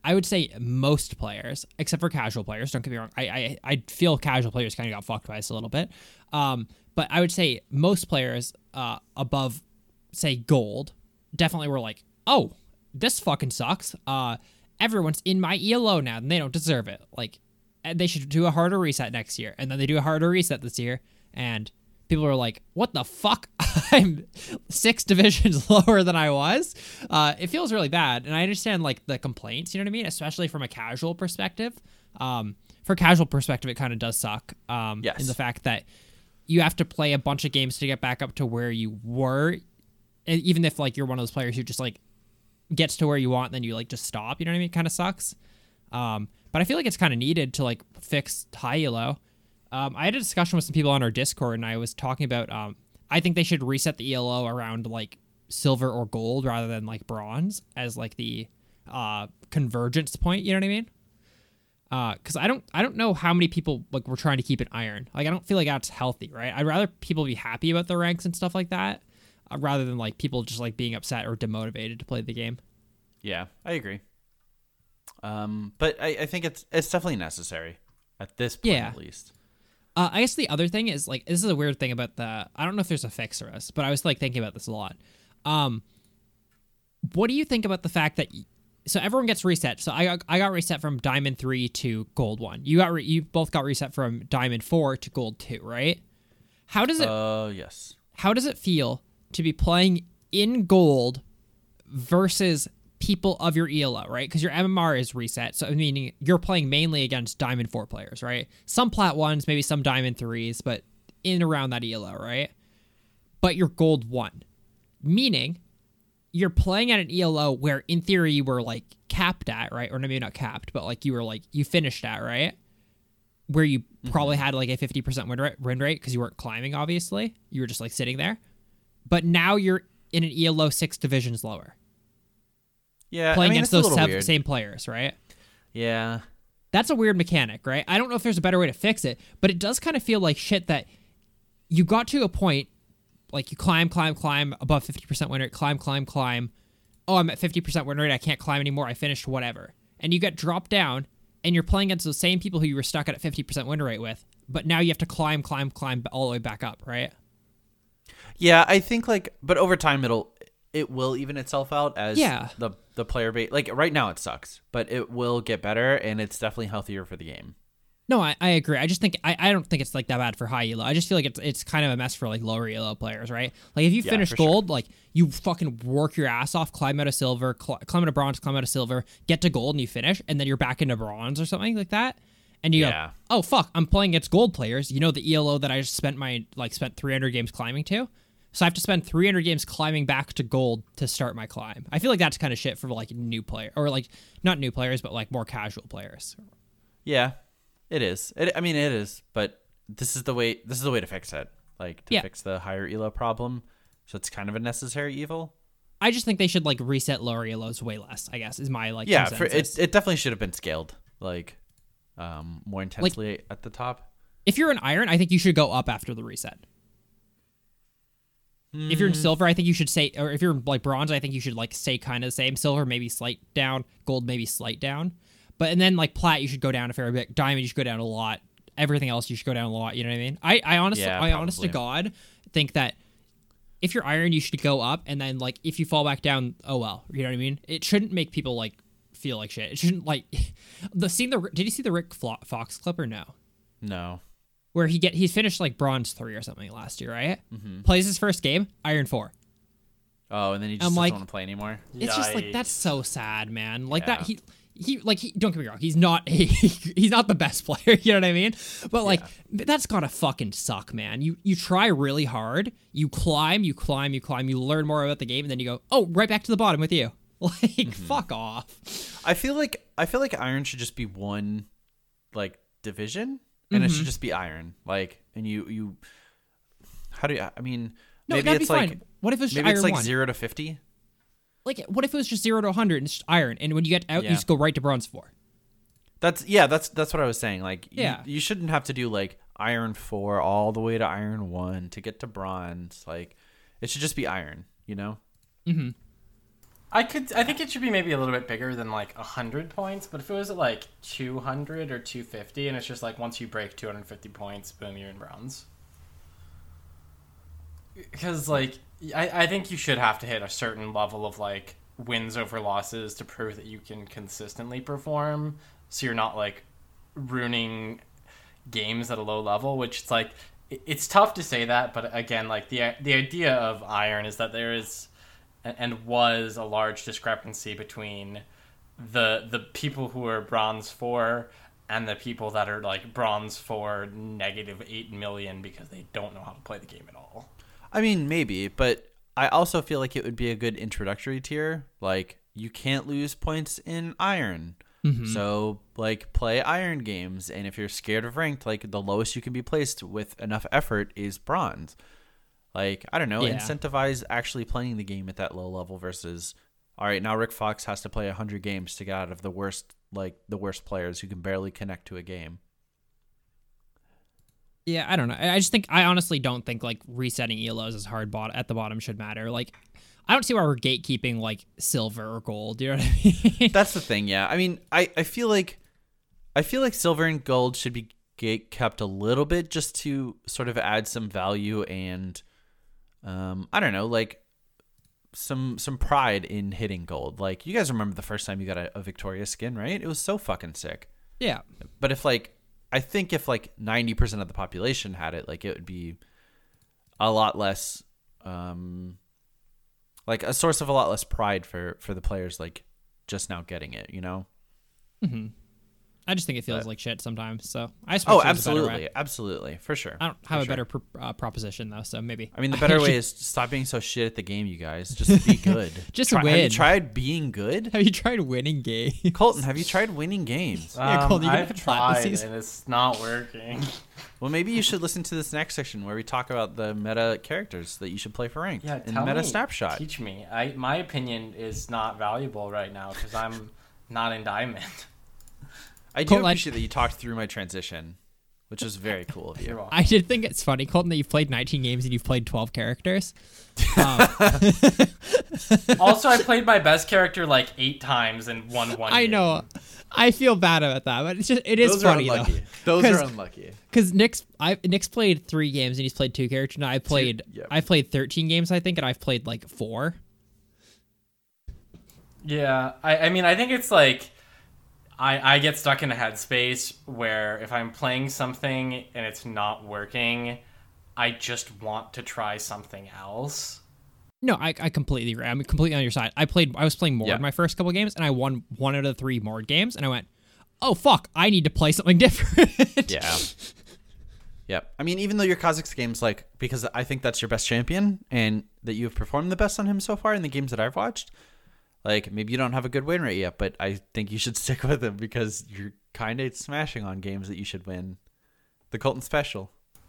I would say most players, except for casual players, don't get me wrong. I feel casual players kind of got fucked by this a little bit. But I would say most players above, say, gold, definitely were like, oh, this fucking sucks. Everyone's in my ELO now, and they don't deserve it. Like, they should do a harder reset next year. And then they do a harder reset this year, and people are like, what the fuck? I'm 6 divisions lower than I was. It feels really bad. And I understand, like, the complaints, you know what I mean? Especially from a casual perspective. For casual perspective, it kind of does suck. Yes. In the fact that you have to play a bunch of games to get back up to where you were. And even if, like, you're one of those players who just, like, gets to where you want, then you, like, just stop. You know what I mean? It kind of sucks. But I feel like it's kind of needed to, like, fix high elo. I had a discussion with some people on our Discord, and I was talking about I think they should reset the ELO around, like, silver or gold rather than, like, bronze as, like, the convergence point. You know what I mean? Because I don't know how many people, like, were trying to keep it iron. Like, I don't feel like that's healthy, right? I'd rather people be happy about the ranks and stuff like that rather than, like, people just, like, being upset or demotivated to play the game. Yeah, I agree. But I think it's definitely necessary at this point, Yeah. at least. I guess the other thing is, like, this is a weird thing about I don't know if there's a fix for this, but I was, like, thinking about this a lot. What do you think about the fact that, so everyone gets reset. So I got reset from Diamond 3 to Gold 1. You both got reset from Diamond 4 to Gold 2, right? How does it, Yes. how does it feel to be playing in Gold versus people of your ELO, right? Because your MMR is reset, so meaning you're playing mainly against Diamond 4 players, right? Some Plat 1s, maybe some Diamond 3s, but in and around that ELO, right? But you're Gold 1, meaning you're playing at an ELO where, in theory, you were, like, capped at, right? Or maybe not capped, but, like, you were, like, you finished at, right? Where you probably had, like, a 50% win rate because you weren't climbing, obviously. You were just, like, sitting there. But now you're in an ELO 6 divisions lower. Yeah, Playing I mean, against it's a those little weird. same players, right? Yeah. That's a weird mechanic, right? I don't know if there's a better way to fix it, but it does kind of feel like shit that you got to a point, like, you climb above 50% win rate, climb. Oh, I'm at 50% win rate. I can't climb anymore. I finished whatever. And you get dropped down, and you're playing against those same people who you were stuck at 50% win rate with, but now you have to climb all the way back up, right? Yeah, I think, like, but over time it will even itself out as Yeah. the player base. Like, right now it sucks, but it will get better, and it's definitely healthier for the game. No, I agree. I just think I don't think it's, like, that bad for high elo. I just feel like it's kind of a mess for, like, lower elo players, right? Like, if you finish for sure. gold, like, you fucking work your ass off, climb out of silver, climb out of bronze, climb out of silver, get to gold, and you finish, and then you're back into bronze or something like that. And you Yeah. go, oh fuck, I'm playing against gold players. You know, the ELO that I just spent 300 games climbing to. So I have to spend 300 games climbing back to gold to start my climb. I feel like that's kind of shit for, like, new player, or, like, not new players, but, like, more casual players. Yeah, it is. It is, but this is the way to fix it. Like, to Yeah. fix the higher elo problem. So it's kind of a necessary evil. I just think they should, like, reset lower elos way less, I guess, is my, like, Yeah, consensus. it definitely should have been scaled, like, more intensely at the top. If you're in iron, I think you should go up after the reset. If you're in silver, I think you should say, or if you're, like, bronze, I think you should, like, stay kind of the same. Silver, maybe slight down. Gold, maybe slight down. And then, like, plat, you should go down a fair bit. Diamond, you should go down a lot. Everything else, you should go down a lot. You know what I mean? I honestly, Yeah, honest to probably. God, think that if you're iron, you should go up, and then, like, if you fall back down, oh well. You know what I mean? It shouldn't make people, like, feel like shit. It shouldn't, like, did you see the Rick Fox clip or no? No. Where he finished, like, bronze 3 or something last year, right? Plays his first game, iron 4. Oh, and then he just I'm doesn't like- want to play anymore. It's just, like, that's Yikes. so sad, man. Like, Yeah. that he don't get me wrong, he's not he's not the best player, you know what I mean? But, like, that's gotta fucking suck, man. You try really hard, you climb, you learn more about the game, and then you go, oh, right back to the bottom with you. Like, fuck off. I feel like iron should just be one, like, division, and it should just be iron. Like, and you how do you? I mean, No, maybe that'd it's be like fine. What if it was just maybe it's iron like 1? 0 to 50. Like, what if it was just 0 to 100 and it's just iron, and when you get out, you Yeah. just go right to bronze 4? That's what I was saying. Like, you shouldn't have to do, like, iron 4 all the way to iron 1 to get to bronze. Like, it should just be iron. You know? I think it should be maybe a little bit bigger than like 100 points, but if it was at like 200 or 250, and it's just like once you break 250 points, boom, you're in bronze. Because like I think you should have to hit a certain level of like wins over losses to prove that you can consistently perform, so you're not like ruining games at a low level, which it's like it's tough to say that, but again, like the idea of Iron is that there is and was a large discrepancy between the people who are bronze 4 and the people that are like bronze 4 negative 8 million because they don't know how to play the game at all. I mean, maybe, but I also feel like it would be a good introductory tier. Like, you can't lose points in Iron. So, like, play Iron games, and if you're scared of ranked, like, the lowest you can be placed with enough effort is bronze. Like, I don't know, incentivize actually playing the game at that low level versus, all right, now Rick Fox has to play 100 games to get out of the worst players who can barely connect to a game. Yeah, I don't know. I honestly don't think like resetting ELOs as hard at the bottom should matter. Like, I don't see why we're gatekeeping like silver or gold. Do you know what I mean? That's the thing. Yeah, I mean, I feel like silver and gold should be gate kept a little bit just to sort of add some value and I don't know, like some pride in hitting gold. Like, you guys remember the first time you got a Victoria skin, right? It was so fucking sick. Yeah. But I think if like 90% of the population had it, like, it would be a lot less like a source of a lot less pride for the players like just now getting it, you know? Mm-hmm. I just think it feels like shit sometimes. So I suppose absolutely, for sure. I don't have a better proposition though, so maybe. I mean, the better way is to stop being so shit at the game, you guys. Just be good. Win. Have you tried being good? Have you tried winning games? Colton, have you tried winning games? Yeah, Colton, I've tried, and it's not working. Well, maybe you should listen to this next section where we talk about the meta characters that you should play for ranked. Yeah, in Meta Snapshot. Teach me. My opinion is not valuable right now because I'm not in Diamond. I do appreciate that you talked through my transition, which was very cool of you. I did think it's funny, Colton, that you've played 19 games and you've played 12 characters. Also, I played my best character like 8 times and won one I game. know. I feel bad about that, but it is funny though. Those are unlucky. Because Nick's played 3 games and he's played 2 characters. Now I played 13 games, I think, and I've played like 4. Yeah, I mean, I think it's like I get stuck in a headspace where if I'm playing something and it's not working, I just want to try something else. No, I completely agree. I'm completely on your side. I was playing Mord my first couple games, and I won 1 out of the 3 Mord games, and I went, oh, fuck, I need to play something different. Yeah. Yep. I mean, even though your Kha'Zix game's like, because I think that's your best champion, and that you've performed the best on him so far in the games that I've watched, like, maybe you don't have a good win rate yet, but I think you should stick with him because you're kind of smashing on games that you should win. The Colton Special.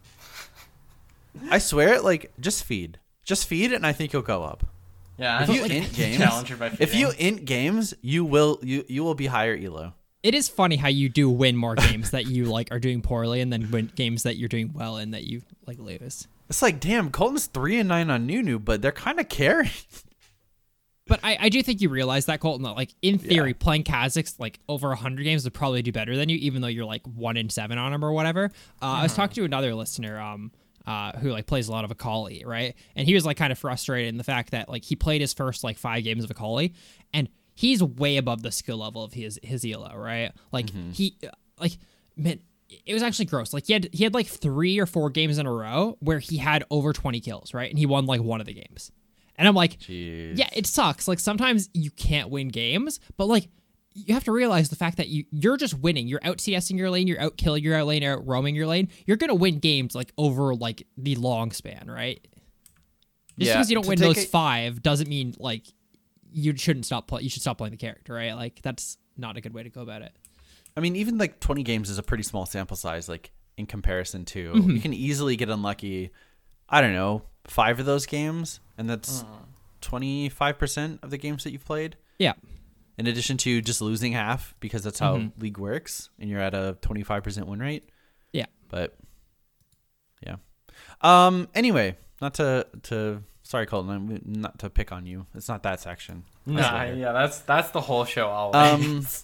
I swear, like, just feed. Just feed, and I think you'll go up. Yeah, if you int games, you will be higher elo. It is funny how you do win more games that you like are doing poorly, and then win games that you're doing well and that you like lose. It's like, damn, Colton's 3-9 on Nunu, but they're kind of carrying. But I do think you realize that, Colton, that, like, in theory, playing Kha'Zix, like, over 100 games would probably do better than you, even though you're, like, 1-7 on him or whatever. I was talking to another listener who, like, plays a lot of Akali, right? And he was, like, kind of frustrated in the fact that, like, he played his first, like, 5 games of Akali, and he's way above the skill level of his elo, right? Like, man, it was actually gross. Like, he had, like, 3 or 4 games in a row where he had over 20 kills, right? And he won, like, 1 of the games. And I'm like, jeez. Yeah, it sucks. Like, sometimes you can't win games, but, like, you have to realize the fact that you're just winning. You're out CSing your lane, you're out killing your lane, you're out roaming your lane. You're going to win games, like, over, like, the long span, right? Just because you don't win those 5 doesn't mean, like, you shouldn't stop you should stop playing the character, right? Like, that's not a good way to go about it. I mean, even, like, 20 games is a pretty small sample size, like, in comparison to... You can easily get unlucky, I don't know, 5 of those games, and that's 25% of the games that you've played. Yeah. In addition to just losing half, because that's how League works, and you're at a 25% win rate. Yeah. But, yeah. Anyway, not to Sorry, Colton, not to pick on you. It's not that section. Nah, yeah, that's the whole show always.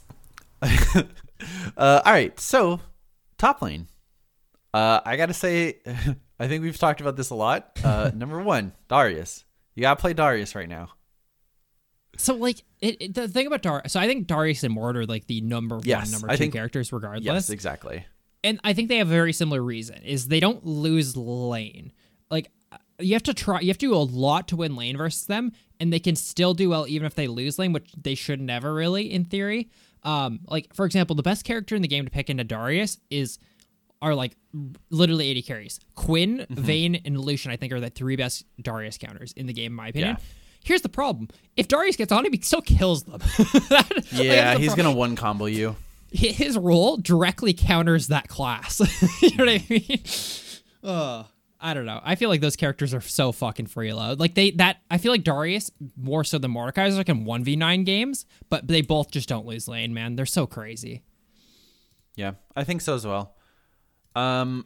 All right, so top lane. I gotta say, I think we've talked about this a lot. Number 1, Darius. You gotta play Darius right now. So like the thing about Darius, so I think Darius and Mort are like the number one, number two characters regardless. Yes, exactly. And I think they have a very similar reason is they don't lose lane. Like you have to do a lot to win lane versus them, and they can still do well even if they lose lane, which they should never really in theory. Like for example, the best character in the game to pick into Darius are like literally 80 carries. Quinn, Vayne, and Lucian I think are the 3 best Darius counters in the game in my opinion. Yeah. Here's the problem. If Darius gets on him, he still kills them. He's going to one combo you. His role directly counters that class. You know what I mean? I don't know. I feel like those characters are so fucking freeload. Like I feel like Darius more so than Mordekaiser can 1v9 games, but they both just don't lose lane, man. They're so crazy. Yeah, I think so as well. Who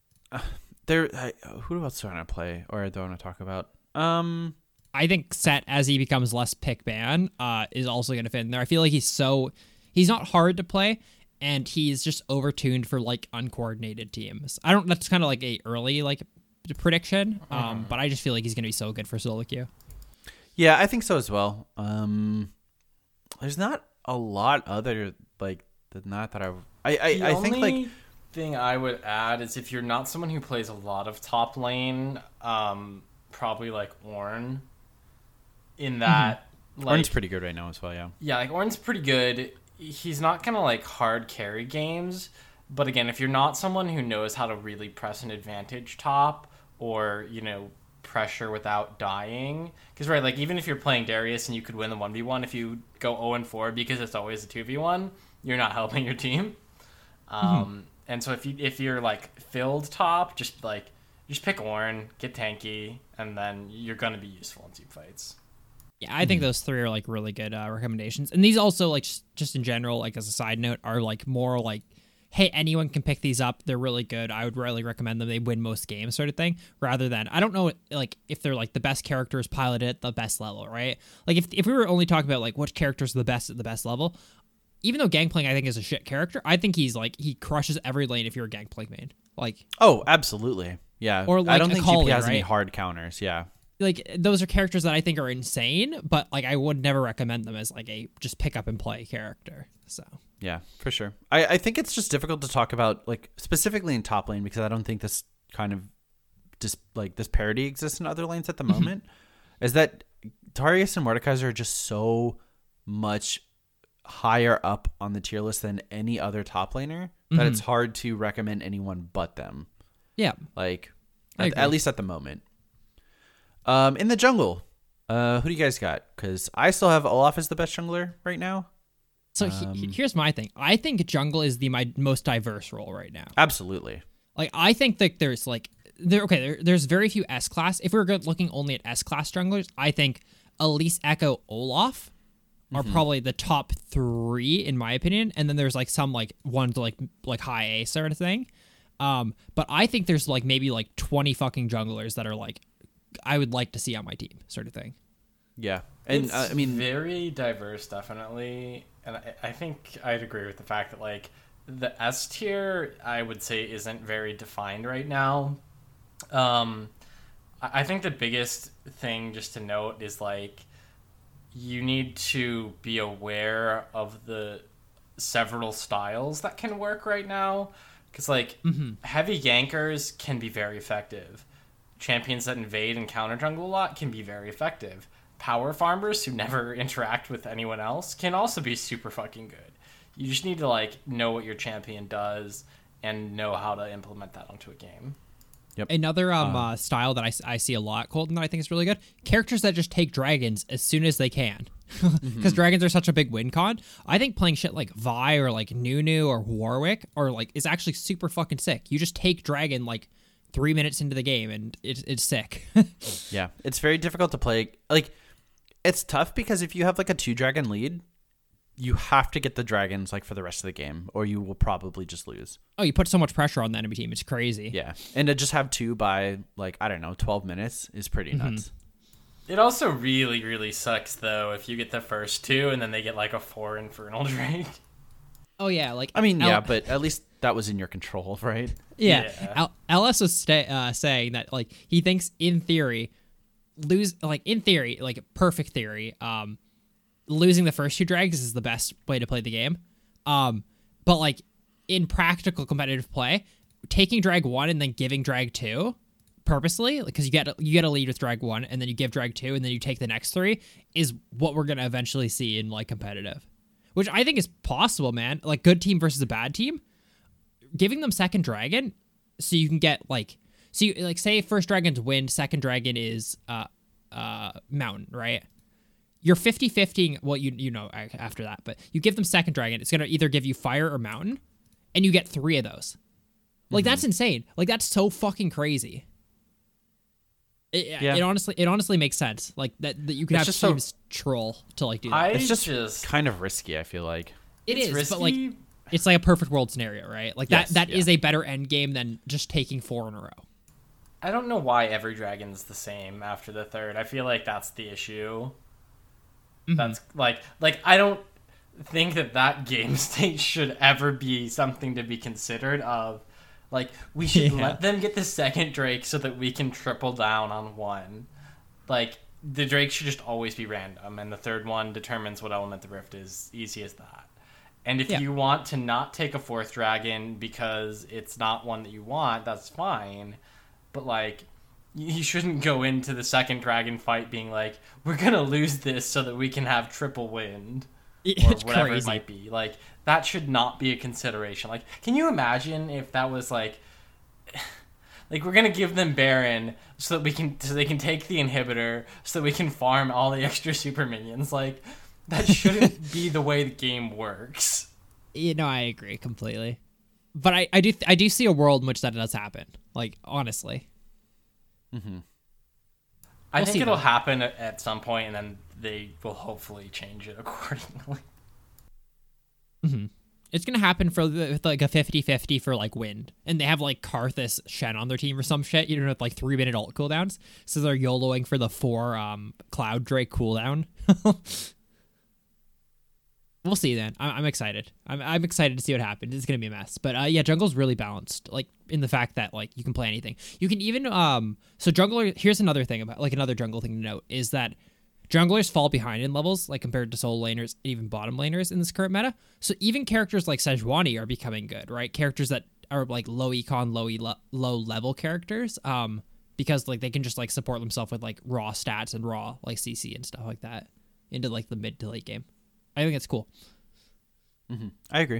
else do I want to play or do I want to talk about? I think Set, as he becomes less pick ban, is also going to fit in there. I feel like he's not hard to play, and he's just overtuned for like uncoordinated teams. That's kind of like a early like prediction, but I just feel like he's going to be so good for solo queue. Yeah, I think so as well. There's not a lot other like than that I think like thing I would add is if you're not someone who plays a lot of top lane, probably like Ornn. In that, like, Ornn's pretty good right now as well. Yeah, like Ornn's pretty good. He's not gonna like hard carry games, but again, if you're not someone who knows how to really press an advantage top or pressure without dying, because right, like even if you're playing Darius and you could win the 1v1, if you go 0-4 because it's always a 2v1, you're not helping your team. And so if you're like filled top, just pick Ornn, get tanky, and then you're gonna be useful in team fights. Yeah, I think those 3 are like really good recommendations, and these also like just in general, like as a side note, are like more like, hey, anyone can pick these up. They're really good. I would really recommend them. They win most games, sort of thing. Rather than I don't know like if they're like the best characters piloted at the best level, right? Like if we were only talking about like which characters are the best at the best level, even though Gangplank I think is a shit character, I think he's like he crushes every lane if you're a Gangplank main. Like absolutely, yeah. Or like I don't think Akali, GP has any right? hard counters, yeah. Like those are characters that I think are insane, but like I would never recommend them as like a just pick up and play character. So yeah, for sure. I think it's just difficult to talk about like specifically in top lane because I don't think this kind of just like this parity exists in other lanes at the moment. Is that Darius and Mordekaiser are just so much higher up on the tier list than any other top laner that it's hard to recommend anyone but them. Yeah, like at least at the moment. In the jungle, who do you guys got? Because I still have Olaf as the best jungler right now. So here's my thing. I think jungle is my most diverse role right now. Absolutely. Like I think that there's like there's very few S class. If we're looking only at S class junglers, I think Elise, Echo, Olaf are probably the top 3 in my opinion. And then there's like some like ones like high A sort of thing. But I think there's like maybe like 20 fucking junglers that are like I would like to see on my team, sort of thing. Yeah, and I mean, very diverse, definitely, and I think I'd agree with the fact that like the S tier, I would say, isn't very defined right now. I think the biggest thing just to note is like you need to be aware of the several styles that can work right now, because like heavy gankers can be very effective. Champions that invade and counter jungle a lot can be very effective. Power farmers who never interact with anyone else can also be super fucking good. You just need to like know what your champion does and know how to implement that onto a game. Yep. Another style that I see a lot, Colton, that I think is really good. Characters that just take dragons as soon as they can. Because dragons are such a big win con. I think playing shit like Vi or like Nunu or Warwick or like is actually super fucking sick. You just take dragon like 3 minutes into the game and it's sick. Yeah, it's very difficult to play. Like, it's tough because if you have like a 2-dragon lead, you have to get the dragons like for the rest of the game, or you will probably just lose. Oh, you put so much pressure on the enemy team. It's crazy. Yeah, and to just have 2 by like I don't know 12 minutes is pretty nuts. It also really, really sucks though if you get the first two and then they get like a 4 Infernal Drake. Oh yeah, like I mean, yeah, but at least that was in your control, right? yeah. Yeah. LS was saying that like he thinks in theory, perfect theory, losing the first two drags is the best way to play the game. But like in practical competitive play, taking drag 1 and then giving drag 2 purposely, because you get a lead with drag 1 and then you give drag 2 and then you take the next 3 is what we're gonna eventually see in like competitive, which I think is possible, man. Like good team versus a bad team, giving them second dragon so you can get like, so you like say first dragon's wind, second dragon is mountain, right? You're 50-50ing, well, you know after that, but you give them second dragon, it's gonna either give you fire or mountain, and you get 3 of those. Like that's insane. Like that's so fucking crazy. It honestly makes sense. Like that you could It's have just teams troll to like do that. It's just kind of risky, I feel like. It it's is, risky. but like it's like a perfect world scenario, right? Like Yes, that yeah. is a better end game than just taking 4 in a row. I don't know why every dragon's the same after the third. I feel like that's the issue. That's like I don't think that game state should ever be something to be considered of. Like we should let them get the second Drake so that we can triple down on 1. Like the Drake should just always be random, and the third one determines what element the rift is. Easy as that. And if you want to not take a 4th dragon because it's not one that you want, that's fine. But like, you shouldn't go into the second dragon fight being like, we're gonna lose this so that we can have triple wind. Or It's whatever crazy. it might be. Like, that should not be a consideration. Like, can you imagine if that was like we're gonna give them Baron so they can take the inhibitor so that we can farm all the extra super minions. Like, that shouldn't be the way the game works. You know, I agree completely. But I do see a world in which that does happen. Like honestly. I We'll think see, it'll though. happen at some point, and then they will hopefully change it accordingly. It's gonna happen with like a 50-50 for like wind, and they have like Karthus Shen on their team or some shit. You know, with like 3-minute ult cooldowns, so they're YOLOing for the 4 Cloud Drake cooldown. We'll see then. I'm excited. I'm excited to see what happens. It's gonna be a mess, but yeah, jungle's really balanced. Like in the fact that like you can play anything. You can even so jungler. Here's another thing about like another jungle thing to note is that junglers fall behind in levels like compared to solo laners and even bottom laners in this current meta. So even characters like Sejuani are becoming good, right? Characters that are like low econ, low level characters, because like they can just like support themselves with like raw stats and raw like CC and stuff like that into like the mid to late game. I think it's cool. I agree.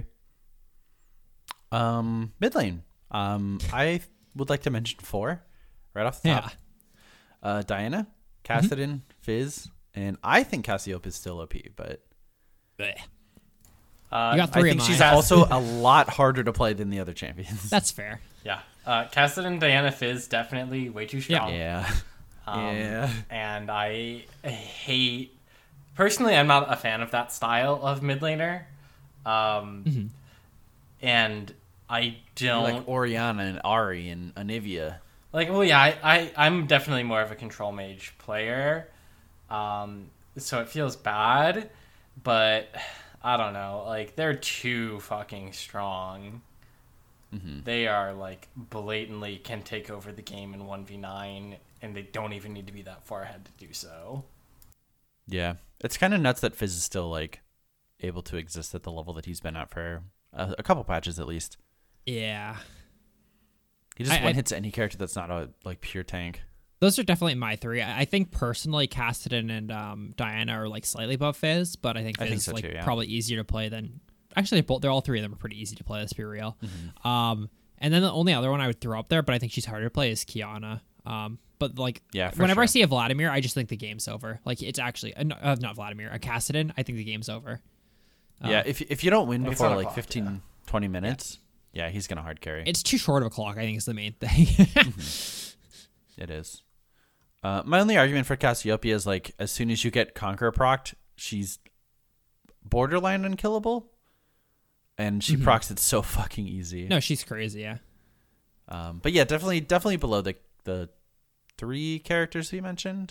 Mid lane. I would like to mention 4 right off the top. Diana, Kassadin, Fizz, and I think Cassiope is still OP, but Blech. You Uh, got I 3 of think mine. she's also a lot harder to play than the other champions. That's fair. yeah. Kassadin, Diana, Fizz, definitely way too strong. Yeah. Yeah. And I hate... Personally, I'm not a fan of that style of mid laner. And I don't... Like Orianna and Ari and Anivia. Like, well, yeah, I'm definitely more of a control mage player. So it feels bad, but I don't know. Like, they're too fucking strong. They are, like, blatantly can take over the game in 1v9, and they don't even need to be that far ahead to do so. Yeah. It's kind of nuts that Fizz is still, like, able to exist at the level that he's been at for a couple patches at least. Yeah. He just I- one-hits any character that's not a, like, pure tank. Those are definitely my 3. I think personally, Kassadin and Diana are like slightly above Fizz, but I think Fizz think is so like too, yeah. probably easier to play than. Actually, they're all 3 of them are pretty easy to play. Let's be real. And then the only other one I would throw up there, but I think she's harder to play, is Kiana. But like, Yeah, for whenever I sure. see a Vladimir, I just think the game's over. Like it's actually not Vladimir, a Kassadin. I think the game's over. Yeah, if you don't win It's before on a like clock, 15, 20 minutes, yeah, he's going to hard carry. It's too short of a clock. I think is the main thing. It is. My only argument for Cassiopeia is like as soon as you get Conqueror procced, she's borderline unkillable, and she procs it so fucking easy. No, she's crazy. Yeah. But yeah, definitely below the 3 characters we mentioned.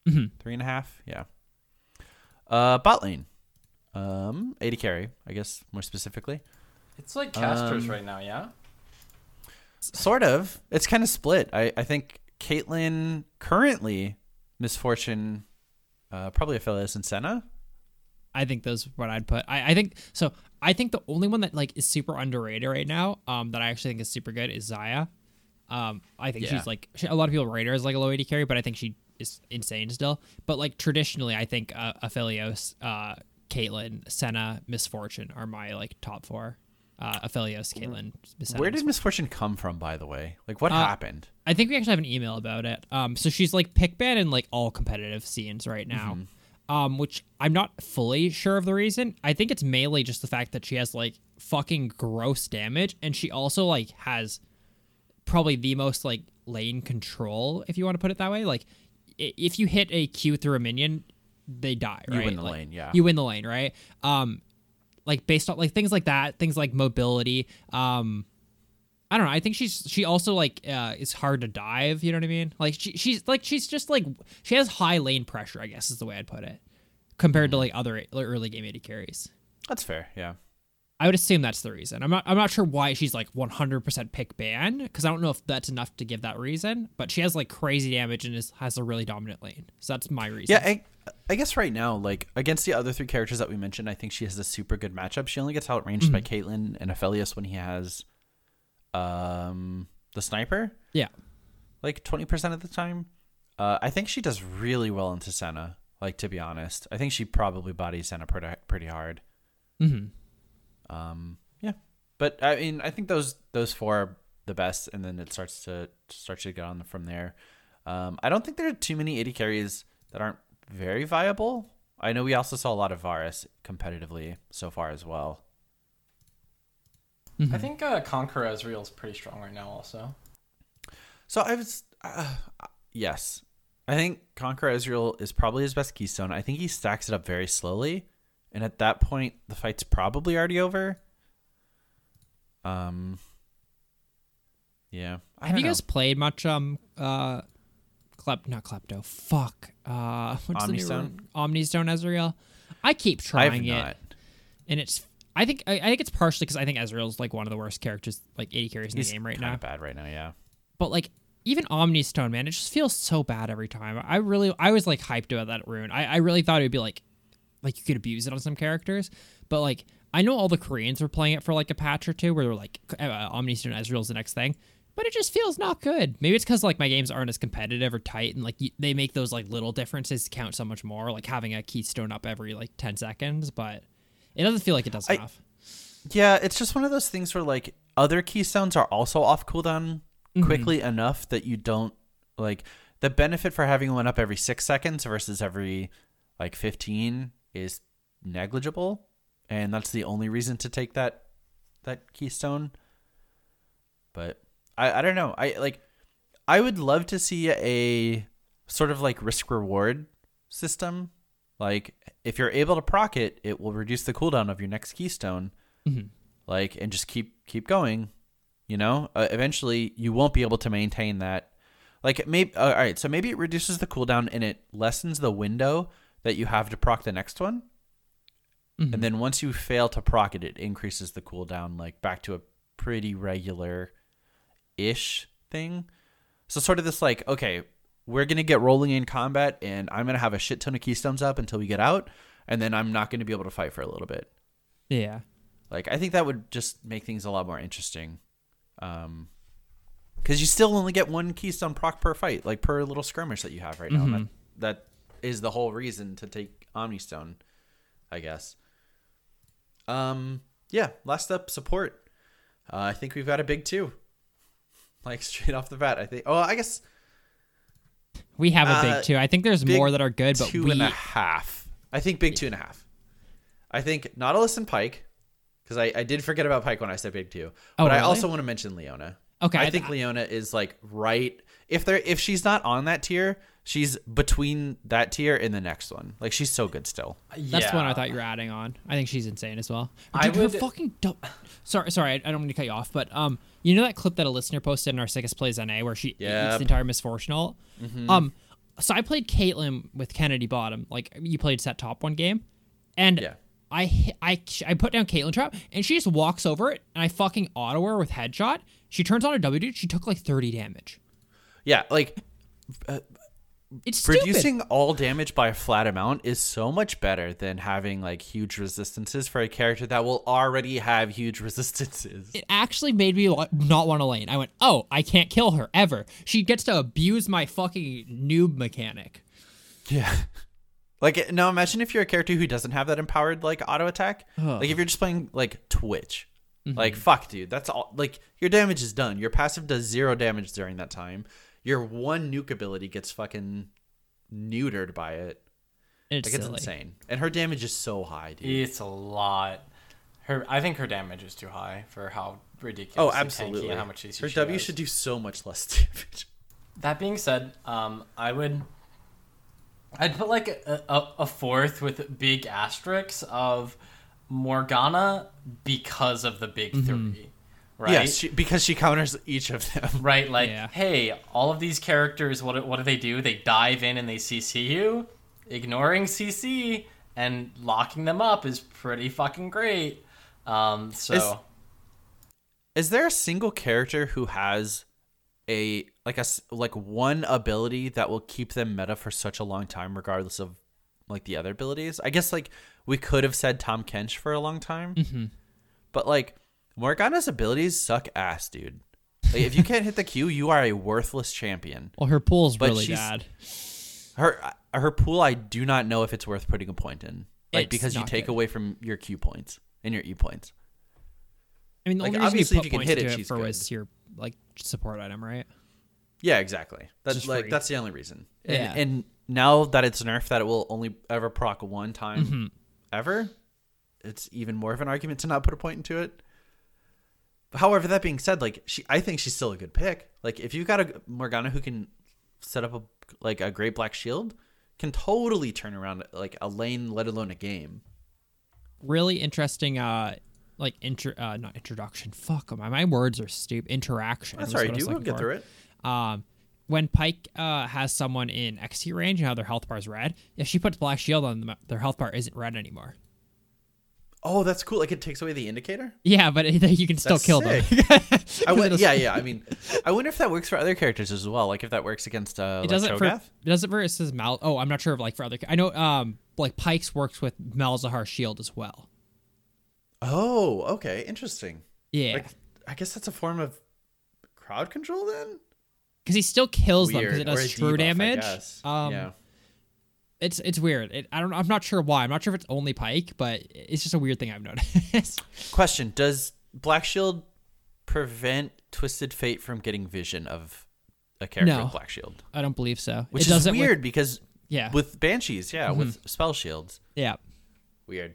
3.5. Yeah. Bot lane. AD carry, I guess more specifically. It's like casters right now, yeah? Sort of. It's kind of split. I think Caitlyn currently Misfortune, probably Aphelios and Senna. I think those are what I'd put. I think so. I think the only one that like is super underrated right now, that I actually think is super good is Xayah. I think she's like a lot of people rate her as like a low AD carry, but I think she is insane still. But like traditionally, I think Aphelios, Caitlyn, Senna, Misfortune are my like top four. Aphelios, Caitlyn, Senna. Where did Misfortune come from, by the way? Like, what happened? I think we actually have an email about it. So she's like pick ban in like all competitive scenes right now. Which I'm not fully sure of the reason. I think it's mainly just the fact that she has like fucking gross damage, and she also like has probably the most like lane control, if you want to put it that way. Like if you hit a Q through a minion, they die, right? You win the like, lane, yeah. You win the lane, right? Like based on like things like that, things like mobility. I don't know. I think she also like is hard to dive. You know what I mean? Like she's just like she has high lane pressure, I guess is the way I'd put it, compared to like other early game AD carries. That's fair. Yeah. I would assume that's the reason. I'm not sure why she's like 100% pick ban, because I don't know if that's enough to give that reason. But she has like crazy damage and has a really dominant lane. So that's my reason. Yeah, I guess right now, like against the other three characters that we mentioned, I think she has a super good matchup. She only gets outranged by Caitlyn and Aphelios when he has the sniper. Yeah. Like 20% of the time. I think she does really well into Senna, like to be honest. I think she probably bodies Senna pretty hard. Yeah. But I mean, I think those four are the best, and then it starts to get on from there. I don't think there are too many AD carries that aren't very viable. I know we also saw a lot of Varus competitively so far as well. I think Conqueror Ezreal is pretty strong right now also. So I was, yes. I think Conqueror Ezreal is probably his best keystone. I think he stacks it up very slowly, and at that point, the fight's probably already over. Yeah. Have you guys played much not Klepto. Fuck. What's the new one? Omnistone Ezreal. I keep trying it, and it's. I think it's partially because I think Ezreal's like one of the worst characters, like AD carries in the game right now. He's bad right now, yeah. But like even Omnistone, man, it just feels so bad every time. I was like hyped about that rune. I really thought it would be like you could abuse it on some characters, but like I know all the Koreans were playing it for like a patch or two where they're like Omnistone Ezreal's the next thing. But it just feels not good. Maybe it's because like my games aren't as competitive or tight, and like they make those like little differences count so much more. Like having a keystone up every like 10 seconds, but it doesn't feel like it does enough. Yeah, it's just one of those things where like other keystones are also off cooldown quickly enough that you don't like the benefit for having one up every 6 seconds versus every like 15 is negligible, and that's the only reason to take that keystone. But I don't know. I would love to see a sort of like risk reward system. Like if you're able to proc it, it will reduce the cooldown of your next keystone. Like, and just keep going. You know, eventually you won't be able to maintain that. Like maybe all right, so maybe it reduces the cooldown and it lessens the window that you have to proc the next one. And then once you fail to proc it, it increases the cooldown like back to a pretty regular ish thing. So sort of this like, okay, we're going to get rolling in combat and I'm going to have a shit ton of keystones up until we get out, and then I'm not going to be able to fight for a little bit. Yeah. Like I think that would just make things a lot more interesting. Cuz you still only get one keystone proc per fight, like per little skirmish that you have right now. And that is the whole reason to take Omnistone, I guess. Yeah, last up, support. I think we've got a big 2. Like straight off the bat, I think. Oh, I guess we have a big 2. I think there's more that are good, but 2.5. I think big 2.5. I think Nautilus and Pyke, because I did forget about Pyke when I said big 2. But really? I also want to mention Leona. Okay, I think Leona is like right. If she's not on that tier, she's between that tier and the next one. Like she's so good still. That's the one I thought you were adding on. I think she's insane as well. Dude, her fucking sorry, I don't mean to cut you off, but you know that clip that a listener posted in our Sickest Plays NA where she eats the entire Misfortune ult? So I played Caitlyn with Kennedy bottom. Like you played set top one game, and Yeah. I put down Caitlyn trap, and she just walks over it, and I fucking auto her with headshot. She turns on a W, she took like 30 damage. Yeah, like It's stupid. reducing all damage by a flat amount is so much better than having like huge resistances for a character that will already have huge resistances. It actually made me not want to lane. I went, oh, I can't kill her ever. She gets to abuse my fucking noob mechanic. Yeah. Like, now imagine if you're a character who doesn't have that empowered, like, auto attack. Like, if you're just playing, like, Twitch. Like, fuck, dude. That's all. Like, your damage is done. Your passive does 0 damage during that time. Your one nuke ability gets fucking neutered by it. It's Like, it's silly. insane. And her damage is so high, dude. It's a lot. I think her damage is too high for how ridiculous. Oh, absolutely. And how much CC her she W has. should do so much less damage. That being said, I'd put like a fourth with big asterisks of Morgana because of the big three, right? Yes, because she counters each of them. Right, like, Yeah. hey, all of these characters, what do they do? They dive in and they CC you. Ignoring CC and locking them up is pretty fucking great. Is there a single character who has one ability that will keep them meta for such a long time, regardless of like the other abilities? I guess like we could have said Tom Kench for a long time, but like Morgana's abilities suck ass, dude. Like, if you can't hit the Q, you are a worthless champion. Well, her pool's But really she's- bad. Her pool, I do not know if it's worth putting a point in, like It's because you not take good. away from your Q points and your E points. I mean, the like, only reason obviously, you if put you can points hit it, into she's for good. was your like support item, right? Yeah, exactly. That's Just like free. that's the only reason. And, Yeah. and now that it's nerfed, that it will only ever proc one time Mm-hmm. ever, it's even more of an argument to not put a point into it. However, that being said, like I think she's still a good pick. Like if you got a Morgana who can set up a great black shield, can totally turn around like a lane, let alone a game. Really interesting. Not introduction. Fuck, my words are stupid. Interaction. That's was all right, what I was dude. We'll looking get for. through it. When Pyke has someone in XT range and how their health bar is red, if she puts black shield on them, their health bar isn't red anymore. Oh, that's cool. Like it takes away the indicator. Yeah, but you can still That's kill sick. them. Yeah. I mean, I wonder if that works for other characters as well. Like if that works against It does it for Cho'Gath. versus Mal. Oh, I'm not sure if like for other. I know like Pyke's works with Malzahar shield as well. Oh, okay, interesting. Yeah, Like, I guess that's a form of crowd control then. because he still kills them because Weird. it Or does a true debuff, I damage. guess. Yeah. It's weird. I'm not sure why. I'm not sure if it's only Pyke, but it's just a weird thing I've noticed. Question: does Black Shield prevent Twisted Fate from getting vision of a character No. with Black Shield? I don't believe so. Which it does is it weird because yeah. with Banshees, with spell shields, Yeah. weird.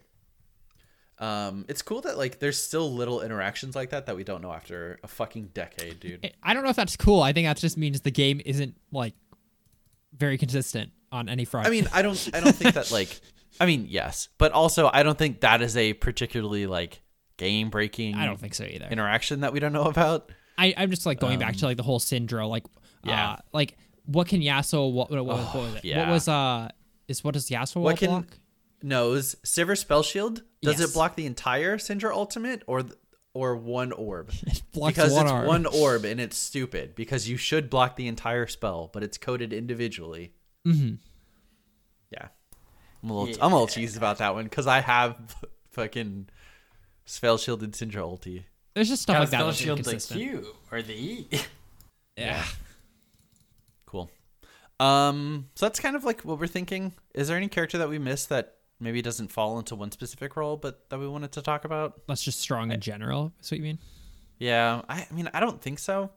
It's cool that like there's still little interactions like that we don't know after a fucking decade, dude. I don't know if that's cool. I think that just means the game isn't like very consistent on any front. I mean, I don't think that like, I mean, yes, but also I don't think that is a particularly like game breaking. I don't think so either. Interaction that we don't know about. I'm just like going back to like the whole Syndra, like Yeah. like what can Yasuo what was it? yeah. What was what does Yasuo What can block? knows Sivir spell shield? Does Yes. it block the entire Syndra ultimate or one orb? Blocks Because one it's arm. one orb and it's stupid because you should block the entire spell, but it's coded individually. Mm-hmm. Yeah. I'm a little cheesed about that one because I have fucking spell shielded Syndra ulti. There's just stuff Gotta like that spell that's shield the inconsistent. Q or the E. Yeah. Cool. So that's kind of like what we're thinking. Is there any character that we missed that maybe doesn't fall into one specific role, but that we wanted to talk about? That's just strong in general. That's what you mean? Yeah, I mean, I don't think so.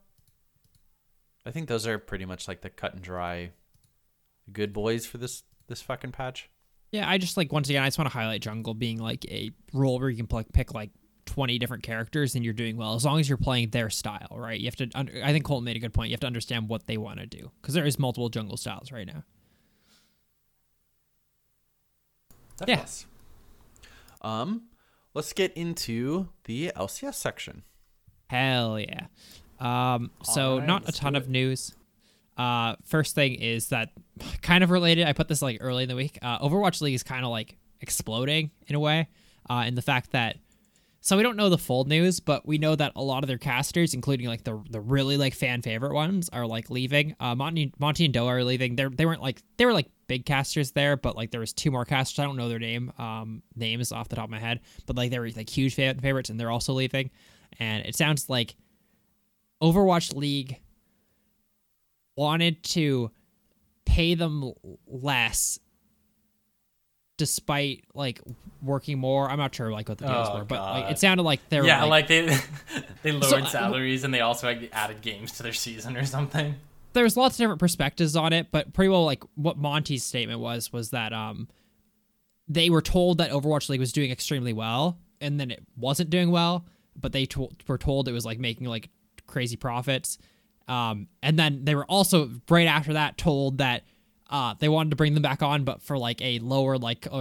I think those are pretty much like the cut and dry good boys for this fucking patch. Yeah, I just like once again, I just want to highlight jungle being like a role where you can pick like 20 different characters and you're doing well as long as you're playing their style, right? You have to. I think Colton made a good point. You have to understand what they want to do because there is multiple jungle styles right now. Yes. Let's get into the LCS section. Hell yeah. So Alright, not a let's ton do of news. First thing is that kind of related. I put this like early in the week. Overwatch League is kind of like exploding in a way, in the fact that. So we don't know the full news, but we know that a lot of their casters, including like the really like fan favorite ones, are like leaving. Monty and Doa are leaving. They were like big casters there, but like there was 2 more casters. I don't know their names off the top of my head, but like they were like huge fan favorites, and they're also leaving. And it sounds like Overwatch League wanted to pay them less despite like working more. I'm not sure like what the deals were, but like it sounded like they were they lowered salaries and they also like, added games to their season or something. There's lots of different perspectives on it, but pretty well like what Monty's statement was that they were told that Overwatch League was doing extremely well, and then it wasn't doing well, but they were told it was like making like crazy profits, and then they were also right after that told that they wanted to bring them back on, but for like a lower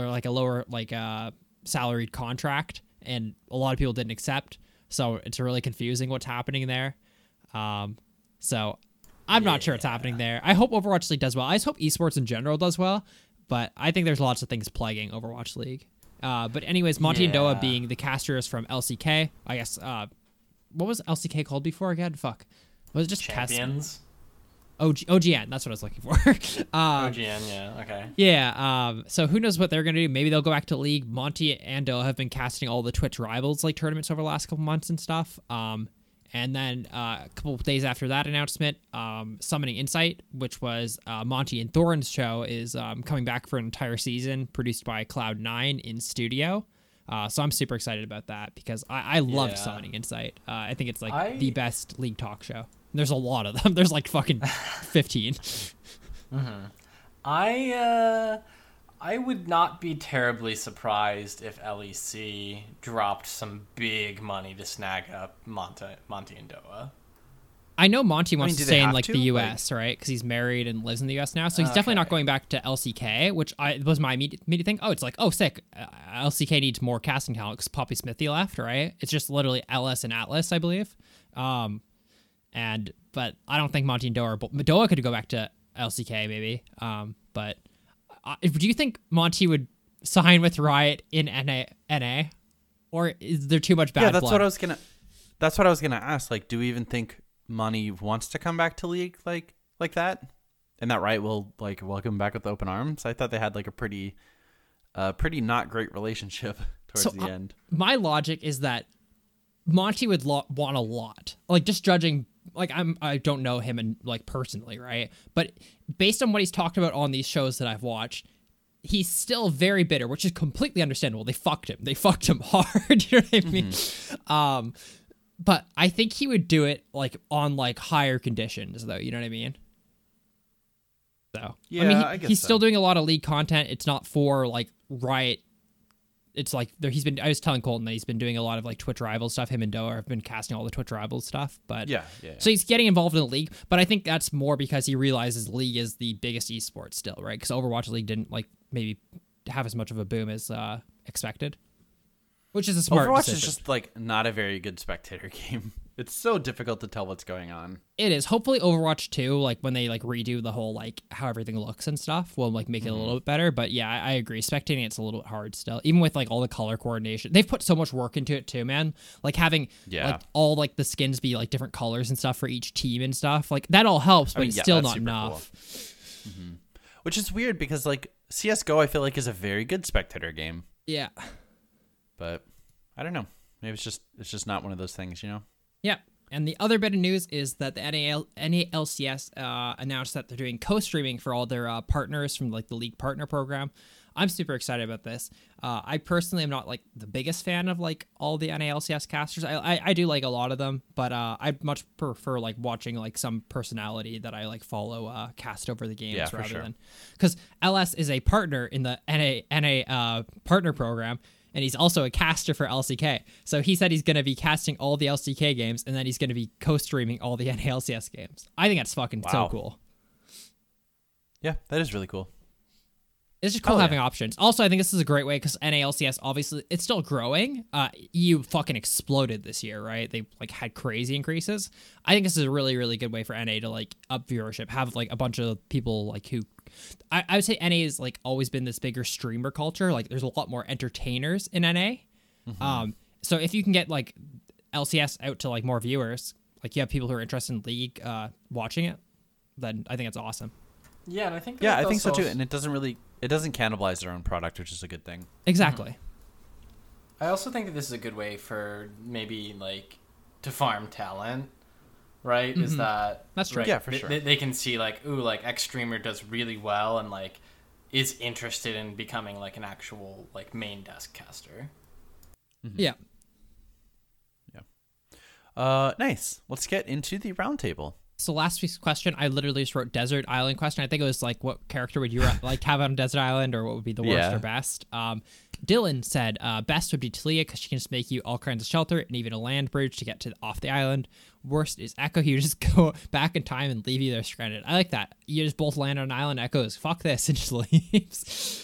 salaried contract, and a lot of people didn't accept. So it's really confusing what's happening there. So I'm not sure what's happening there. I hope Overwatch League does well. I just hope esports in general does well, but I think there's lots of things plaguing Overwatch League. But anyways, Monty and Doa being the casters from LCK, I guess. What was LCK called before again? Fuck. Was it just Champions? OGN, that's what I was looking for. OGN, yeah, okay. Yeah, so who knows what they're going to do. Maybe they'll go back to League. Monty and Doa have been casting all the Twitch Rivals like tournaments over the last couple months and stuff. And then a couple of days after that announcement, Summoning Insight, which was Monty and Thorin's show, is coming back for an entire season, produced by Cloud9 in studio. So I'm super excited about that because I love Summoning Insight. I think it's like the best League talk show. There's a lot of them. There's like fucking 15. I would not be terribly surprised if LEC dropped some big money to snag up Monty and Doa. I know Monty wants to stay in like to? the US, right? Because he's married and lives in the US now. So he's definitely not going back to LCK, which was my immediate thing. Oh, it's like, oh, sick. LCK needs more casting talent because Poppy Smithy left, right? It's just literally LS and Atlas, I believe. But I don't think Monty and Doa could go back to LCK maybe. But do you think Monty would sign with Riot in NA, or is there too much bad blood? That's what I was gonna ask. Like, do we even think Monty wants to come back to League like that, and that Riot will like welcome him back with open arms? I thought they had like a pretty not great relationship towards the end. My logic is that Monty would want a lot, like just judging. Like I don't know him and like personally, right? But based on what he's talked about on these shows that I've watched, he's still very bitter, which is completely understandable. They fucked him hard. You know what I mean? But I think he would do it like on like higher conditions, though. You know what I mean? So yeah, I mean, I guess he's so. still doing a lot of League content. It's not for like Riot. It's like I was telling Colton that he's been doing a lot of like Twitch Rivals stuff. Him and Doa have been casting all the Twitch Rivals stuff, but yeah. So he's getting involved in the League, but I think that's more because he realizes League is the biggest esport still, right? Because Overwatch League didn't like maybe have as much of a boom as expected, which is a smart Overwatch decision. is just like not a very good spectator game. It's so difficult to tell what's going on. It is. Hopefully Overwatch 2, like when they like redo the whole like how everything looks and stuff, will like make it a little bit better. But yeah, I agree. Spectating it's a little bit hard still. Even with like all the color coordination. They've put so much work into it too, man. Like having like all like the skins be like different colors and stuff for each team and stuff. Like that all helps, but it's still not enough. Cool. Which is weird because like CS:GO I feel like is a very good spectator game. Yeah. But I don't know. Maybe it's just not one of those things, you know? Yeah. And the other bit of news is that the NALCS announced that they're doing co-streaming for all their partners from like the League Partner Program. I'm super excited about this. I personally am not like the biggest fan of like all the NALCS casters. I do like a lot of them, but I much prefer like watching like some personality that I like follow cast over the games rather than because LS is a partner in the NA Partner Program. And he's also a caster for LCK. So he said he's going to be casting all the LCK games, and then he's going to be co-streaming all the NALCS games. I think that's fucking so cool. Yeah, that is really cool. It's just cool Oh, yeah. having options. Also, I think this is a great way because NALCS obviously it's still growing. EU fucking exploded this year, right? They like had crazy increases. I think this is a really, really good way for NA to like up viewership. Have like a bunch of people like who, I would say NA has like always been this bigger streamer culture. Like there's a lot more entertainers in NA. So if you can get like LCS out to like more viewers, like you have people who are interested in League watching it, then I think it's awesome. Yeah, and I think Yeah, that I think so also- too. And it doesn't cannibalize their own product, which is a good thing. Exactly. I also think that this is a good way for maybe like to farm talent, right? Is that That's true. right, Yeah, for sure. They can see like, ooh, like X streamer does really well and like is interested in becoming like an actual like main desk caster. Yeah. Nice. Let's get into the roundtable. So last week's question, I literally just wrote desert island question. I think it was like, what character would you like have on a desert island, or what would be the worst Yeah. or best? Dylan said best would be Talia because she can just make you all kinds of shelter and even a land bridge to get to off the island. Worst is Echo. You just go back in time and leave you there stranded. I like that. You just both land on an island. Echoes, fuck this, and just leaves.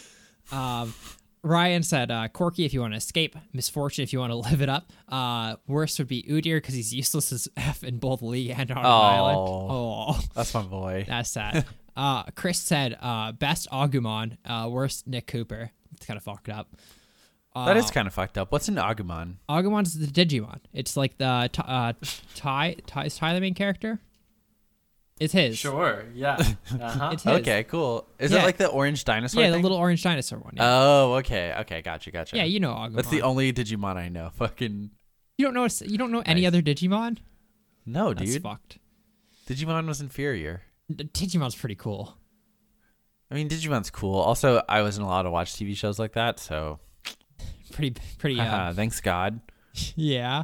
Ryan said, Corky if you want to escape, Misfortune if you want to live it up. Worst would be Udyr because he's useless as F in both League and on an island. Oh, That's my boy. that's sad. Chris said, best Agumon, worst Nick Cooper. It's kind of fucked up. That is kind of fucked up. What's an Agumon? Agumon's the Digimon. It's like the Ty. Is Ty the main character? It's his. Sure, yeah. Uh-huh. It's his. Okay, cool. Is Yeah. it like the orange dinosaur Yeah, the thing? little orange dinosaur one. Yeah, Oh, okay. Okay, gotcha. yeah, you know Agumon. That's the only Digimon I know. Fucking You don't know. You don't know any Nice. other Digimon. no, That's dude. fucked. Digimon was inferior. Digimon's pretty cool. I mean, Digimon's cool. Also, I wasn't allowed to watch TV shows like that, so Pretty. thanks God. Yeah.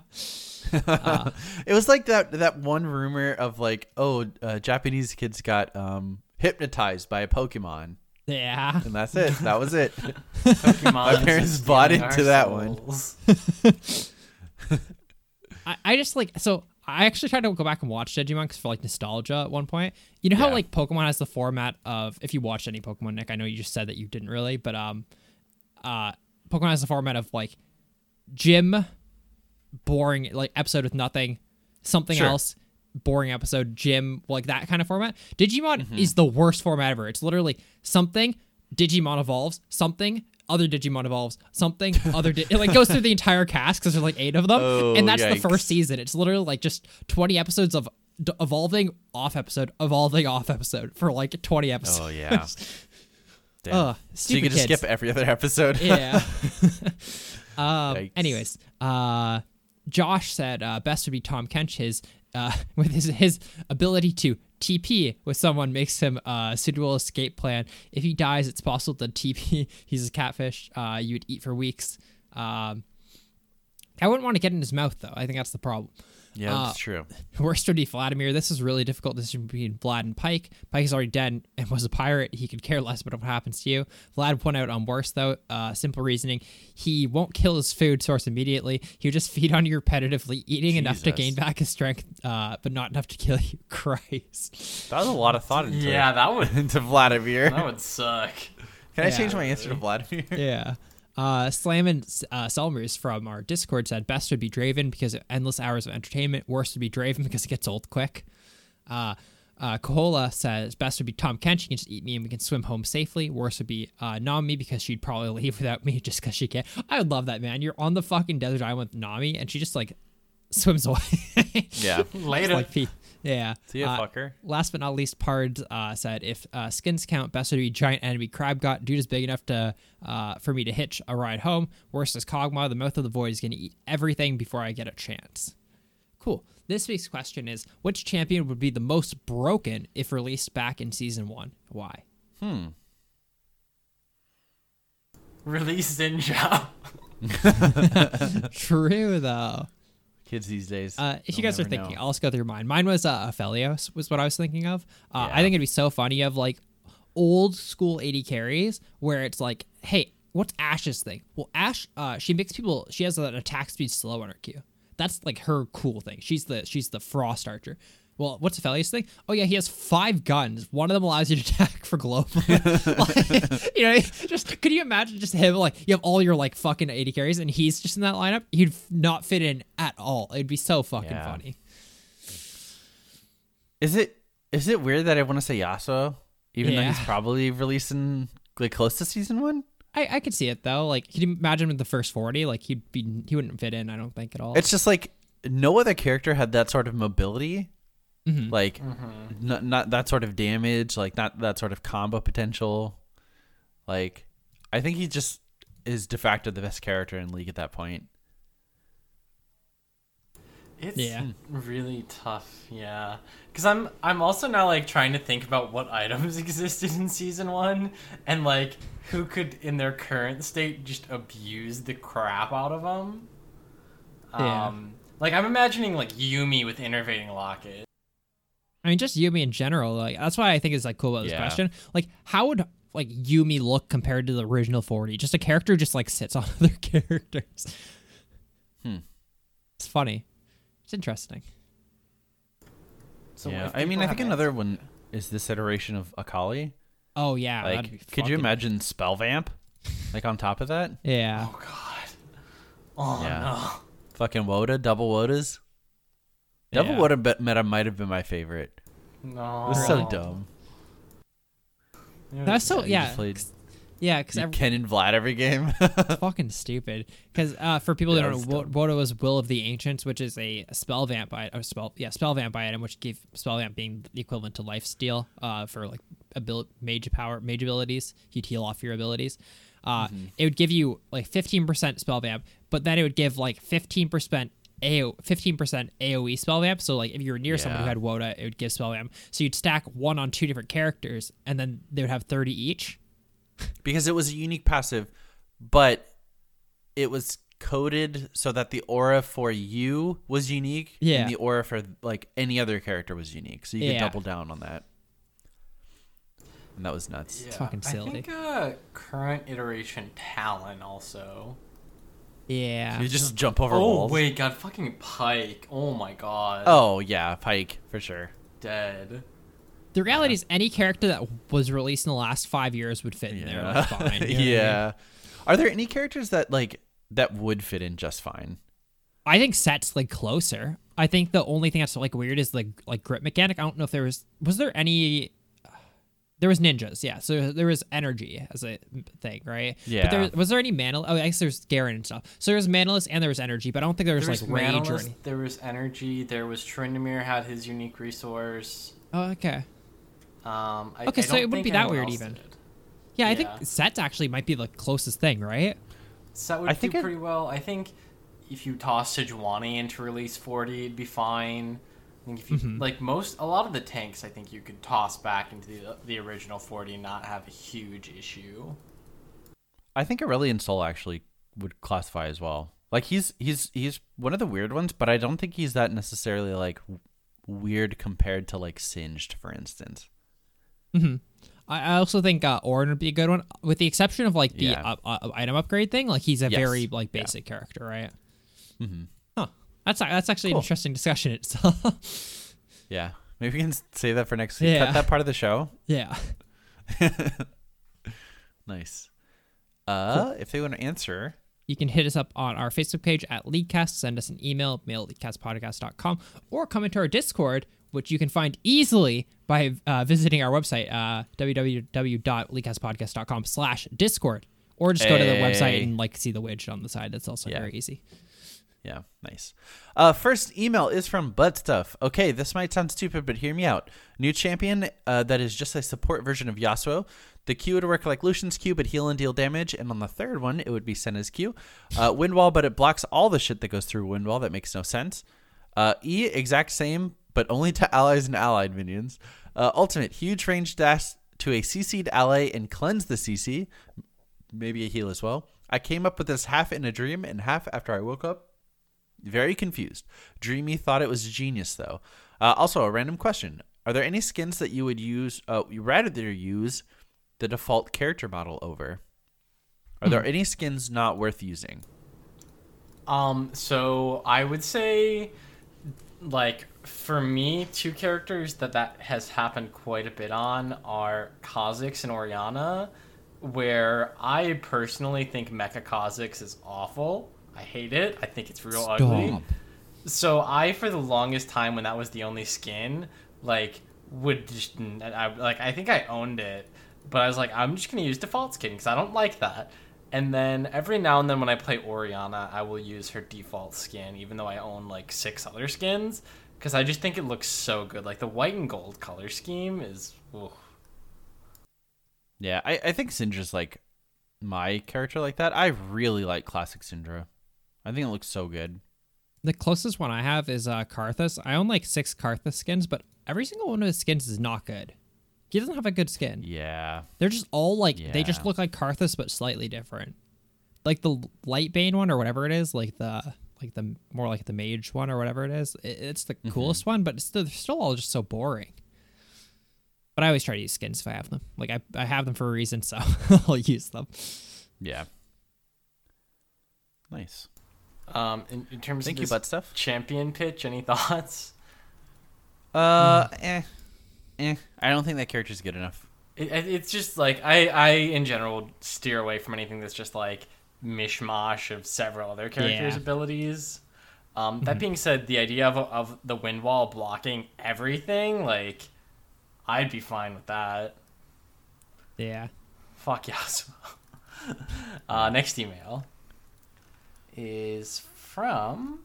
It was like that one rumor of like, Japanese kids got hypnotized by a Pokemon, Yeah. and that's it. That was it. Pokemon My parents is bought stealing into our that one. souls. I just like so. I actually tried to go back and watch Digimon because for like nostalgia at one point. You know how Yeah. like Pokemon has the format of if you watched any Pokemon, Nick. I know you just said that you didn't really, but Pokemon has the format of like gym, boring like episode with nothing, something Sure. else, boring episode, gym, like that kind of format. Digimon is the worst format ever. It's literally something, Digimon evolves, something, other Digimon evolves, something, other it like goes through the entire cast because there's like 8 of them, Oh, and that's the yikes. first season. It's literally like just 20 episodes of evolving off episode for like 20 episodes. Oh yeah. Damn. Ugh, So you stupid could just kids. skip every other episode. Yeah. Yikes. Anyways, Josh said best would be Tom Kench. His with his ability to TP with someone makes him a suitable escape plan. If he dies, it's possible to TP. He's a catfish. You would eat for weeks. I wouldn't want to get in his mouth though. I think that's the problem. Yeah, that's true. Worst would be Vladimir. This is really difficult. This is between Vlad and Pike. Pike is already dead and was a pirate. He could care less about what happens to you. Vlad went out on worst, though. Simple reasoning. He won't kill his food source immediately. He'll just feed on you repetitively, eating enough to Jesus. gain back his strength, but not enough to kill you. Christ. That was a lot of thought into Yeah, that would into Vladimir. that would suck. Can I Yeah. change my answer to Vladimir? Yeah. Slammin' Selmers from our Discord said best would be Draven because of endless hours of entertainment. Worst would be Draven because it gets old quick. Kohola says best would be Tom Kench. She can just eat me and we can swim home safely. Worst would be Nami because she'd probably leave without me just because she can't. I would love that, man. You're on the fucking desert island with Nami and she just like swims away. Yeah. Later. Like, yeah. See ya, fucker. Last but not least, Pard said if skins count, best would be giant enemy crab god. Dude is big enough to for me to hitch a ride home. Worst is Kog'Maw. The mouth of the void is going to eat everything before I get a chance. Cool. This week's question is, which champion would be the most broken if released back in Season 1? Why? Release Zinja. True, though. Kids these days. If you they'll guys are never thinking, know. I'll just go through your mind. Mine was Aphelios was what I was thinking of. I think it'd be so funny. You have like old school 80 carries where it's like, hey, what's Ash's thing? Well, Ash, she makes people. She has an attack speed slow on her Q. That's like her cool thing. She's the Frost Archer. well, what's Aphelios thing? Oh yeah, he has 5 guns. One of them allows you to attack for global. Like, you know, just could you imagine just him like you have all your like fucking 80 carries and he's just in that lineup? He'd not fit in at all. It'd be so fucking funny. Is it weird that I want to say Yasuo, even though Yeah. he's probably releasing like close to season 1? I could see it though. Like, could you imagine with the first 40? Like, he wouldn't fit in. I don't think at all. It's just like no other character had that sort of mobility, like not that sort of damage, like not that sort of combo potential. Like, I think he just is de facto the best character in League at that point. It's really tough, yeah. Because I'm also now like trying to think about what items existed in season 1 and like who could in their current state just abuse the crap out of them. Yeah. Like I'm imagining like Yumi with Innervating Locket. I mean, just Yumi in general. Like, that's why I think it's like cool about this Yeah. question. Like, how would like Yumi look compared to the original 40? Just a character just like sits on other characters. It's funny. It's interesting. So yeah, if I mean, people I have think another one is this iteration of Akali. Oh yeah, that'd be Like, could you fucking- imagine Spell Vamp, like on top of that? Yeah. Oh god. Oh Yeah. no. Fucking Woda, double Wodas. Double Yeah. Woda meta might have been my favorite. No. It was so dumb. That's so You yeah. just played Yeah, because Ken and Vlad every game. fucking stupid. Because for people who Yeah, don't it's know, dumb. Woda was Will of the Ancients, which is a spell vamp spell vamp item, which gave spell vamp being the equivalent to life steal for like mage abilities. You'd heal off your abilities. It would give you like 15% spell vamp, but then it would give like 15% 15% AoE spell vamp. So like if you were near someone who Yeah. had Woda, it would give spell vamp. So you'd stack one on 2 different characters, and then they would have 30 each. Because it was a unique passive, but it was coded so that the aura for you was unique, Yeah. and the aura for like any other character was unique. So you could Yeah. double down on that, and that was nuts. Yeah. fucking silly. I think current iteration Talon also. Yeah. You just jump over Oh walls. wait, god, fucking Pike. Oh my god. Oh yeah, Pike for sure. Dead. The reality is, any character that was released in the last 5 years would fit in there like, fine. You know what I mean? Yeah. Are there any characters that that would fit in just fine? I think Set's like closer. I think the only thing that's like weird is the like grip mechanic. I don't know if there was there any. There was ninjas, yeah. So there was energy as a thing, right? Yeah. But was there any mana? Oh, I guess there's Garen and stuff. So there was Manalus and there was energy, but I don't think there was like rage or Manalus, anything. there was energy. There was Tryndamere had his unique resource. Oh, okay. Okay, So it wouldn't be that weird even. Yeah, I think Yeah. Set actually might be the closest thing, right? So that would I do think it- pretty well. I think if you toss Sejuani into release 40, it'd be fine. I think if you a lot of the tanks, I think you could toss back into the original 40 and not have a huge issue. I think Aurelion Sol actually would classify as well. Like he's one of the weird ones, but I don't think he's that necessarily like weird compared to like Singed, for instance. I also think Orin would be a good one, with the exception of like the Yeah. item upgrade thing. Like he's a Yes. very like basic character, right? Huh. That's actually an interesting discussion itself. Yeah, maybe we can say that for next week. Yeah. Cut that part of the show. Yeah. Nice. If they want to answer, You can hit us up on our Facebook page at LeagueCast, send us an email, mail@leaguecastpodcast.com, or come into our Discord, which you can find easily by visiting our website, www.leaguecastpodcast.com/Discord, or just go to the Hey. website and like see the widget on the side. That's also Yeah. very easy. yeah, nice. First email is from Budstuff. Okay, this might sound stupid, but hear me out. New champion that is just a support version of Yasuo. The Q would work like Lucian's Q, but heal and deal damage. And on the third one, it would be Senna's Q. Wind Wall, but it blocks all the shit that goes through Wind Wall. That makes no sense. E, exact same, but only to allies and allied minions. Ultimate, huge range dash to a CC'd ally and cleanse the CC. Maybe a heal as well. I came up with this half in a dream and half after I woke up. Very confused. Dreamy thought it was genius, though. Also, a random question. Are there any skins that you would use, you rather use the default character model over? Are there any skins not worth using? So I would say like for me, two characters that has happened quite a bit on are Kha'Zix and Oriana, where I personally think Mecha Kha'Zix is awful. I hate it. I think it's real ugly. So I, for the longest time, when that was the only skin, like would just I think I owned it, but I was like, I'm just gonna use default skin because I don't like that. And then every now and then when I play Oriana, I will use her default skin, even though I own like 6 other skins, because I just think it looks so good. Like the white and gold color scheme is. Oof. Yeah, I think Syndra's like my character like that. I really like classic Syndra. I think it looks so good. The closest one I have is Karthus. I own like 6 Karthus skins, but every single one of his skins is not good. He doesn't have a good skin. Yeah. They're just all like, they Yeah. just look like Karthus, but slightly different. Like the Lightbane one or whatever it is, like the more like the mage one or whatever it is. It's the coolest one, but they're still all just so boring. But I always try to use skins if I have them. Like I have them for a reason, so I'll use them. Yeah. Nice. In terms Thank of you, this butt stuff. champion pitch, any thoughts? I don't think that character's good enough. It's just like I in general steer away from anything that's just like mishmash of several other characters' Yeah. abilities. That being said, the idea of the wind wall blocking everything, like, I'd be fine with that. Yeah. Fuck yes. Next email is from.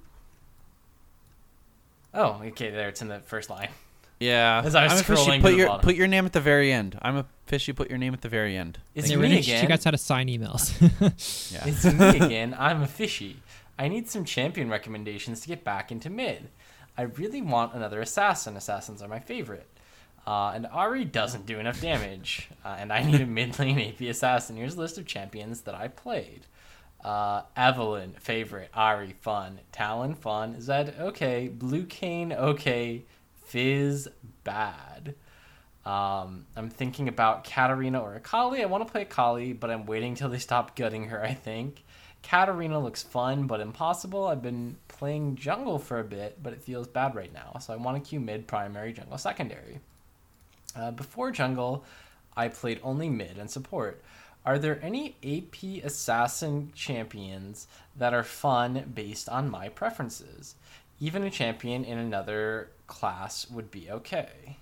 Oh, okay, there it's in the first line. Yeah. As I was I'm a fishy, scrolling put to the your bottom. put your name at the very end. I'm a fishy. Put your name at the very end. It's Yeah, me Renee, again. she got how to sign emails. Yeah. It's me again. I'm a fishy. I need some champion recommendations to get back into mid. I really want another assassin. Assassins are my favorite. And Ari doesn't do enough damage. And I need a mid lane AP assassin. Here's a list of champions that I played. Evelyn, favorite. Ari, fun. Talon, fun. Zed, okay. Blue Cane, okay. Fizz, bad. I'm thinking about Katarina or Akali. I want to play Akali, but I'm waiting till they stop gutting her, I think. Katarina looks fun, but impossible. I've been playing jungle for a bit, but it feels bad right now. So I want to queue mid, primary, jungle, secondary. Before jungle, I played only mid and support. Are there any AP assassin champions that are fun based on my preferences? Even a champion in another class would be okay.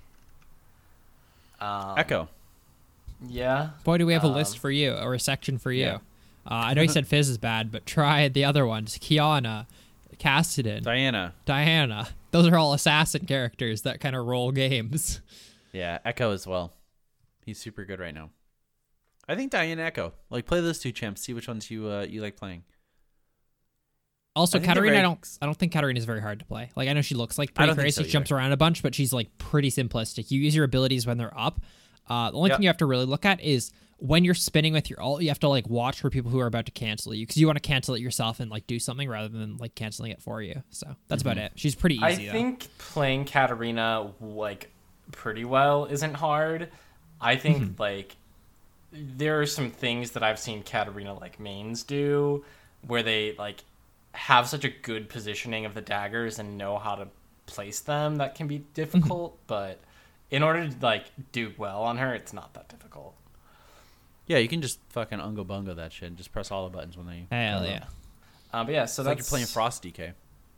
Echo. Yeah. Boy, do we have a list for you, or a section for you. Yeah. I know you said Fizz is bad, but try the other ones. Kiana, Cassidy, Diana. Those are all assassin characters that kind of roll games. Yeah, Echo as well. He's super good right now. I think Diana Echo. Like, play those two champs. See which ones you like playing. Also, I think they're Katarina, very- I don't think Katarina is very hard to play. Like, I know she looks like I pretty don't think crazy, so jumps around a bunch, but she's like pretty simplistic. You use your abilities when they're up. The only Yep. thing you have to really look at is when you're spinning with your ult, you have to like watch for people who are about to cancel you, because you want to cancel it yourself and like do something rather than like canceling it for you. So that's about it. She's pretty easy. I though. think playing Katarina like pretty well isn't hard. I think like there are some things that I've seen Katarina like mains do where they like have such a good positioning of the daggers and know how to place them that can be difficult, but in order to like do well on her, it's not that difficult. Yeah, you can just fucking ungo bungo that shit and just press all the buttons when they. Hell yeah. But yeah, so It's like that's you're playing Frost DK.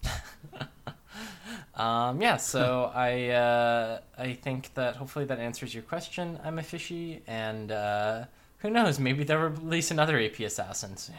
Yeah, so I think that hopefully that answers your question. I'm a fishy, and who knows? Maybe they'll release another AP assassin soon.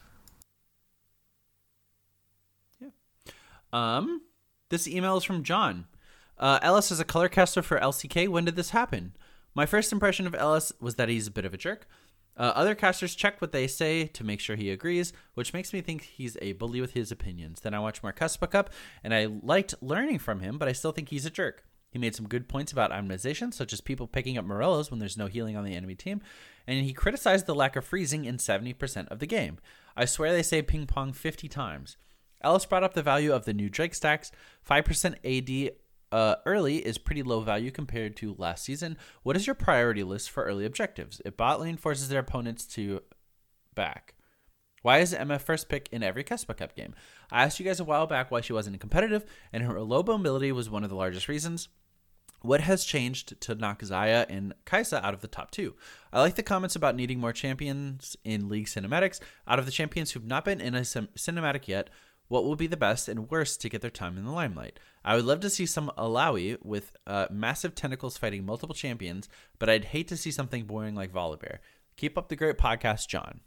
This email is from John. Ellis is a color caster for LCK. When did this happen? My first impression of Ellis was that he's a bit of a jerk. Other casters check what they say to make sure he agrees, which makes me think he's a bully with his opinions. Then I watched Marcuspa Cup, and I liked learning from him, but I still think he's a jerk. He made some good points about itemization, such as people picking up Morellos when there's no healing on the enemy team, and he criticized the lack of freezing in 70% of the game. I swear they say ping pong 50 times. Ellis brought up the value of the new Drake stacks. 5% AD early is pretty low value compared to last season. What is your priority list for early objectives? If bot lane forces their opponents to back, Why is MF first pick in every Kespa Cup game? I asked you guys a while back why she wasn't competitive, and her low mobility was one of the largest reasons. What has changed to knock Xayah and Kai'Sa out of the top 2? I like the comments about needing more champions in League cinematics. Out of the champions who've not been in a cinematic yet, what will be the best and worst to get their time in the limelight? I would love to see some Alawi with massive tentacles fighting multiple champions, but I'd hate to see something boring like Volibear. Keep up the great podcast, John.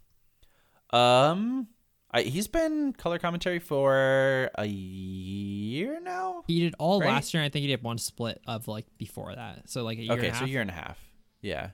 He's been color commentary for a year now. He did all right? last year. And I think he did one split of like before that. So like a year and a half. So a year and a half. Yeah.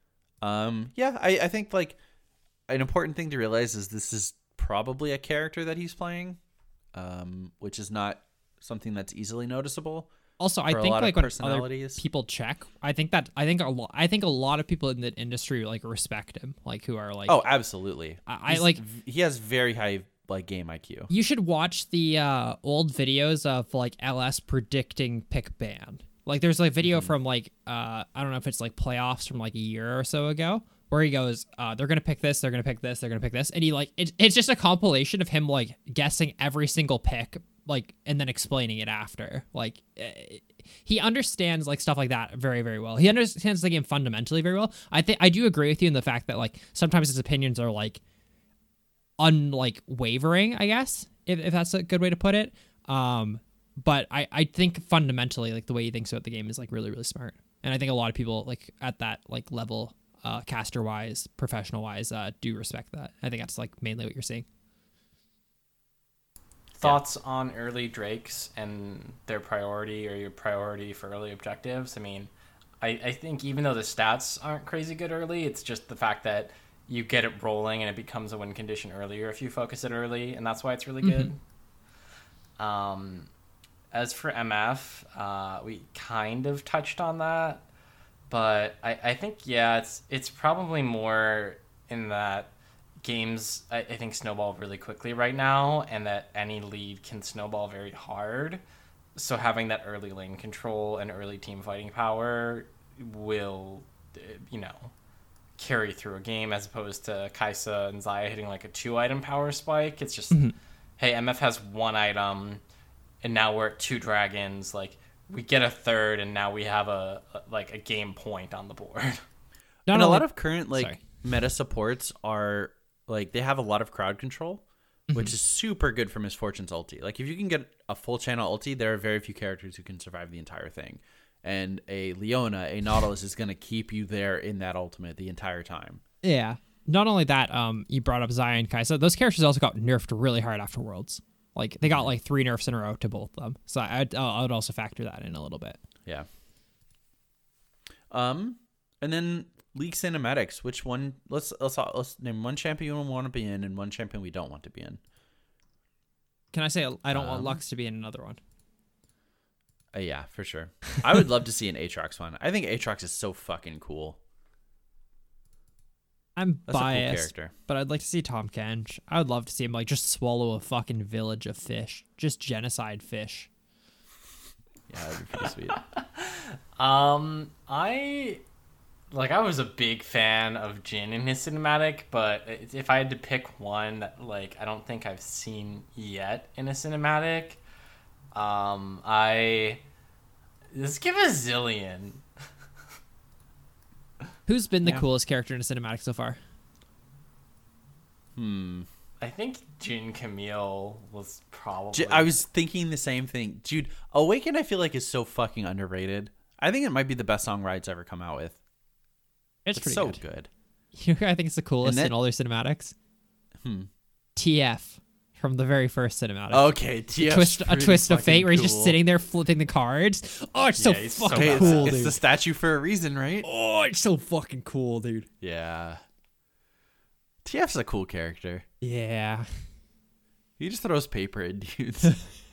I think like an important thing to realize is this is probably a character that he's playing, which is not something that's easily noticeable. Also, I think like when other people check, I think a lot of people in the industry like respect him, like who are like, oh, absolutely. I like he has very high like game IQ. You should watch the old videos of like LS predicting pick ban. Like there's like video from like I don't know if it's like playoffs from like a year or so ago where he goes, they're gonna pick this, they're gonna pick this, they're gonna pick this, and he like it's just a compilation of him like guessing every single pick, like, and then explaining it after. Like he understands like stuff like that very, very well. He understands the game fundamentally very well. I do agree with you in the fact that like sometimes his opinions are like wavering, I guess, if that's a good way to put it. But I think fundamentally like the way he thinks about the game is like really, really smart. And I think a lot of people like at that like level, caster wise, professional wise, do respect that. I think that's like mainly what you're seeing. Thoughts on early Drakes and their priority or your priority for early objectives? I mean, I think even though the stats aren't crazy good early, it's just the fact that you get it rolling and it becomes a win condition earlier if you focus it early, and that's why it's really good. As for MF, we kind of touched on that, but I think, yeah, it's probably more in that games, I think, snowball really quickly right now, and that any lead can snowball very hard. So having that early lane control and early team fighting power will, carry through a game, as opposed to Kai'Sa and Xayah hitting like a 2-item power spike. It's just, hey, MF has 1 item, and now we're at 2 dragons. Like, we get a 3rd, and now we have a game point on the board. And a lot of current meta supports are like, they have a lot of crowd control, which is super good for Misfortune's ulti. Like, if you can get a full channel ulti, there are very few characters who can survive the entire thing. And a Leona, a Nautilus is going to keep you there in that ultimate the entire time. Yeah. Not only that, you brought up Xayah and Kai'Sa. Those characters also got nerfed really hard after Worlds. Like, they got like 3 nerfs in a row to both of them. So I would also factor that in a little bit. Yeah. And then League cinematics. Which one? Let's name one champion we want to be in and one champion we don't want to be in. Can I say I don't want Lux to be in another one? Yeah, for sure. I would love to see an Aatrox one. I think Aatrox is so fucking cool. That's biased, a cool character. But I'd like to see Tahm Kench. I would love to see him like just swallow a fucking village of fish, just genocide fish. Yeah, that'd be pretty sweet. I was a big fan of Jhin in his cinematic, but if I had to pick one that like I don't think I've seen yet in a cinematic, let's give a Zilean. Who's been the coolest character in a cinematic so far? I think Jhin Camille was probably... I was thinking the same thing. Dude, Awaken I feel like is so fucking underrated. I think it might be the best song Riot's ever come out with. It's pretty so good. You know who I think it's the coolest in all their cinematics? TF from the very first cinematic. Okay, TF. A twist of fate where he's just sitting there flipping the cards. Oh, it's so fucking cool, dude. It's the statue for a reason, right? Oh, it's so fucking cool, dude. Yeah. TF's a cool character. Yeah. He just throws paper at dudes.